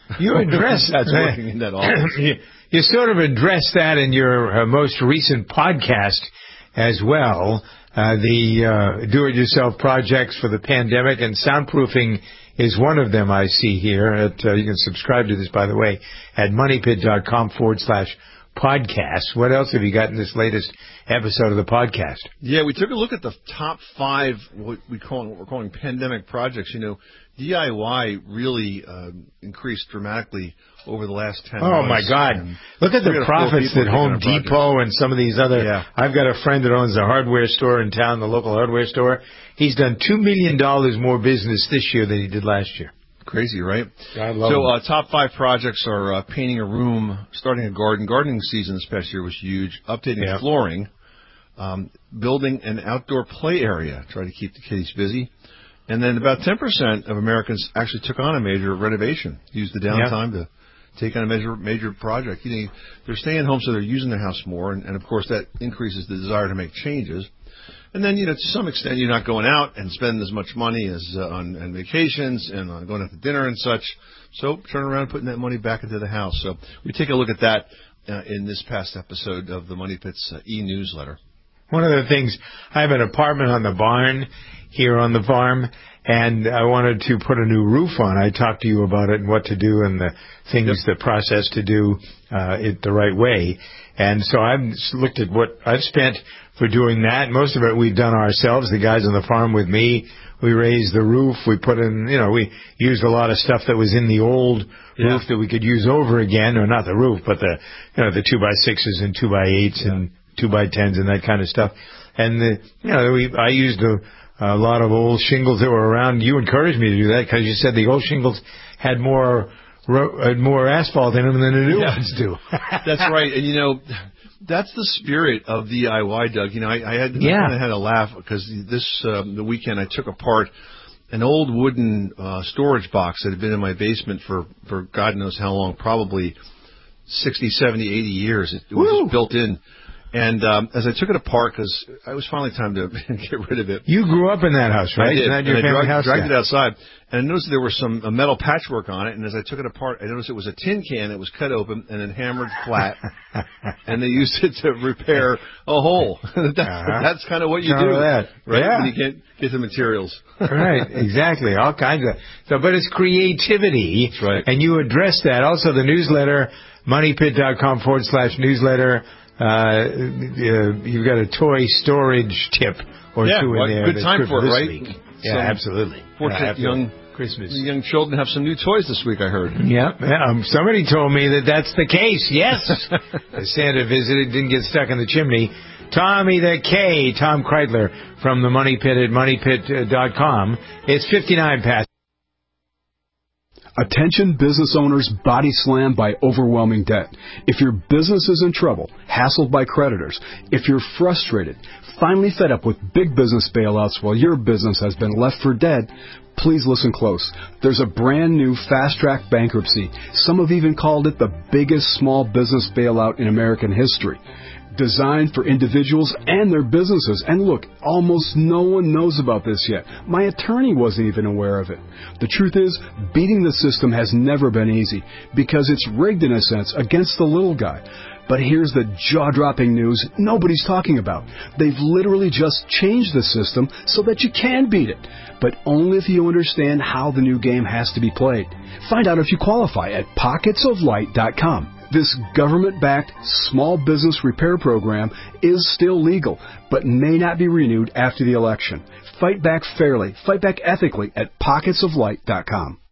Speaker 2: You address
Speaker 14: that's working in that office.
Speaker 2: you, you sort of addressed that in your uh, most recent podcast as well. Uh, the uh, do-it-yourself projects for the pandemic, and soundproofing is one of them I see here. At, uh, you can subscribe to this, by the way, at moneypit.com forward slash podcast. What else have you got in this latest episode of the podcast?
Speaker 14: Yeah, we took a look at the top five, what we call what we're calling pandemic projects. You know, D I Y really uh, increased dramatically over the last ten
Speaker 2: oh,
Speaker 14: months.
Speaker 2: Oh, my God. Look at the profits that Home Depot and some of these other...
Speaker 14: Yeah.
Speaker 2: I've got a friend that owns a hardware store in town, the local hardware store. He's done two million dollars more business this year than he did last year.
Speaker 14: Crazy, right?
Speaker 2: God love
Speaker 14: so uh, top five projects are uh, painting a room, starting a garden. Gardening season this past year was huge. Updating
Speaker 2: yeah.
Speaker 14: flooring. Um, building an outdoor play area. Try to keep the kids busy. And then about ten percent of Americans actually took on a major renovation. Used the downtime yeah. to take on a major major project. You know, they're staying home, so they're using their house more. And, and, of course, that increases the desire to make changes. And then, you know, to some extent, you're not going out and spending as much money as uh, on, on vacations and on going out to dinner and such. So turn around and putting that money back into the house. So we take a look at that uh, in this past episode of the Money Pit's uh, e-newsletter.
Speaker 2: One of the things, I have an apartment on the barn here on the farm, and I wanted to put a new roof on. I talked to you about it and what to do and the things, yep. the process to do uh, it the right way. And so I've looked at what I've spent for doing that. Most of it we've done ourselves, the guys on the farm with me. We raised the roof. We put in, you know, we used a lot of stuff that was in the old yeah. roof that we could use over again, or not the roof, but the, you know, the two by sixes and two by eights yeah. and two by tens and that kind of stuff. And, the, you know, we, I used a, a lot of old shingles that were around. You encouraged me to do that because you said the old shingles had more had more asphalt in them than the new yeah. ones do.
Speaker 14: That's right. And, you know, that's the spirit of D I Y, Doug. You know, I, I had
Speaker 2: yeah.
Speaker 14: I kind of had a laugh because this um, the weekend I took apart an old wooden uh, storage box that had been in my basement for, for God knows how long, probably sixty, seventy, eighty years. It, it was just built in. And um, as I took it apart, because it was finally time to get rid of it.
Speaker 2: You grew up in that house, right?
Speaker 14: I did.
Speaker 2: That your
Speaker 14: and
Speaker 2: family
Speaker 14: I dragged,
Speaker 2: house?
Speaker 14: dragged
Speaker 2: yeah.
Speaker 14: it outside, and I noticed there was some a metal patchwork on it. And as I took it apart, I noticed it was a tin can that was cut open and then hammered flat, and they used it to repair a hole. that's
Speaker 2: uh-huh.
Speaker 14: that's kind of what you
Speaker 2: Some
Speaker 14: do,
Speaker 2: of that.
Speaker 14: right?
Speaker 2: Yeah.
Speaker 14: When you can't get the materials.
Speaker 2: Right, exactly. All kinds of. So, but it's creativity.
Speaker 14: That's right.
Speaker 2: And you address that. Also, the newsletter, moneypit.com forward slash newsletter. Uh, you've got a toy storage tip or
Speaker 14: yeah,
Speaker 2: two in
Speaker 14: well,
Speaker 2: there.
Speaker 14: Good time for it, right?
Speaker 2: Week. Yeah, some absolutely.
Speaker 14: Fortunate
Speaker 2: yeah,
Speaker 14: young
Speaker 2: Christmas.
Speaker 14: Young children have some new toys this week, I heard.
Speaker 2: Yeah, yeah. Um, somebody told me that that's the case. Yes. Santa visited, didn't get stuck in the chimney. Tommy the K, Tom Kreidler from the Money Pit at money pit dot com. It's fifty-nine past.
Speaker 15: Attention business owners body slammed by overwhelming debt. If your business is in trouble, hassled by creditors, if you're frustrated, finally fed up with big business bailouts while your business has been left for dead, please listen close. There's a brand new fast-track bankruptcy. Some have even called it the biggest small business bailout in American history. Designed for individuals and their businesses. And look, almost no one knows about this yet. My attorney wasn't even aware of it. The truth is, beating the system has never been easy because it's rigged in a sense against the little guy. But here's the jaw-dropping news nobody's talking about. They've literally just changed the system so that you can beat it, but only if you understand how the new game has to be played. Find out if you qualify at pockets of light dot com. This government-backed small business repair program is still legal, but may not be renewed after the election. Fight back fairly, fight back ethically at pockets of light dot com.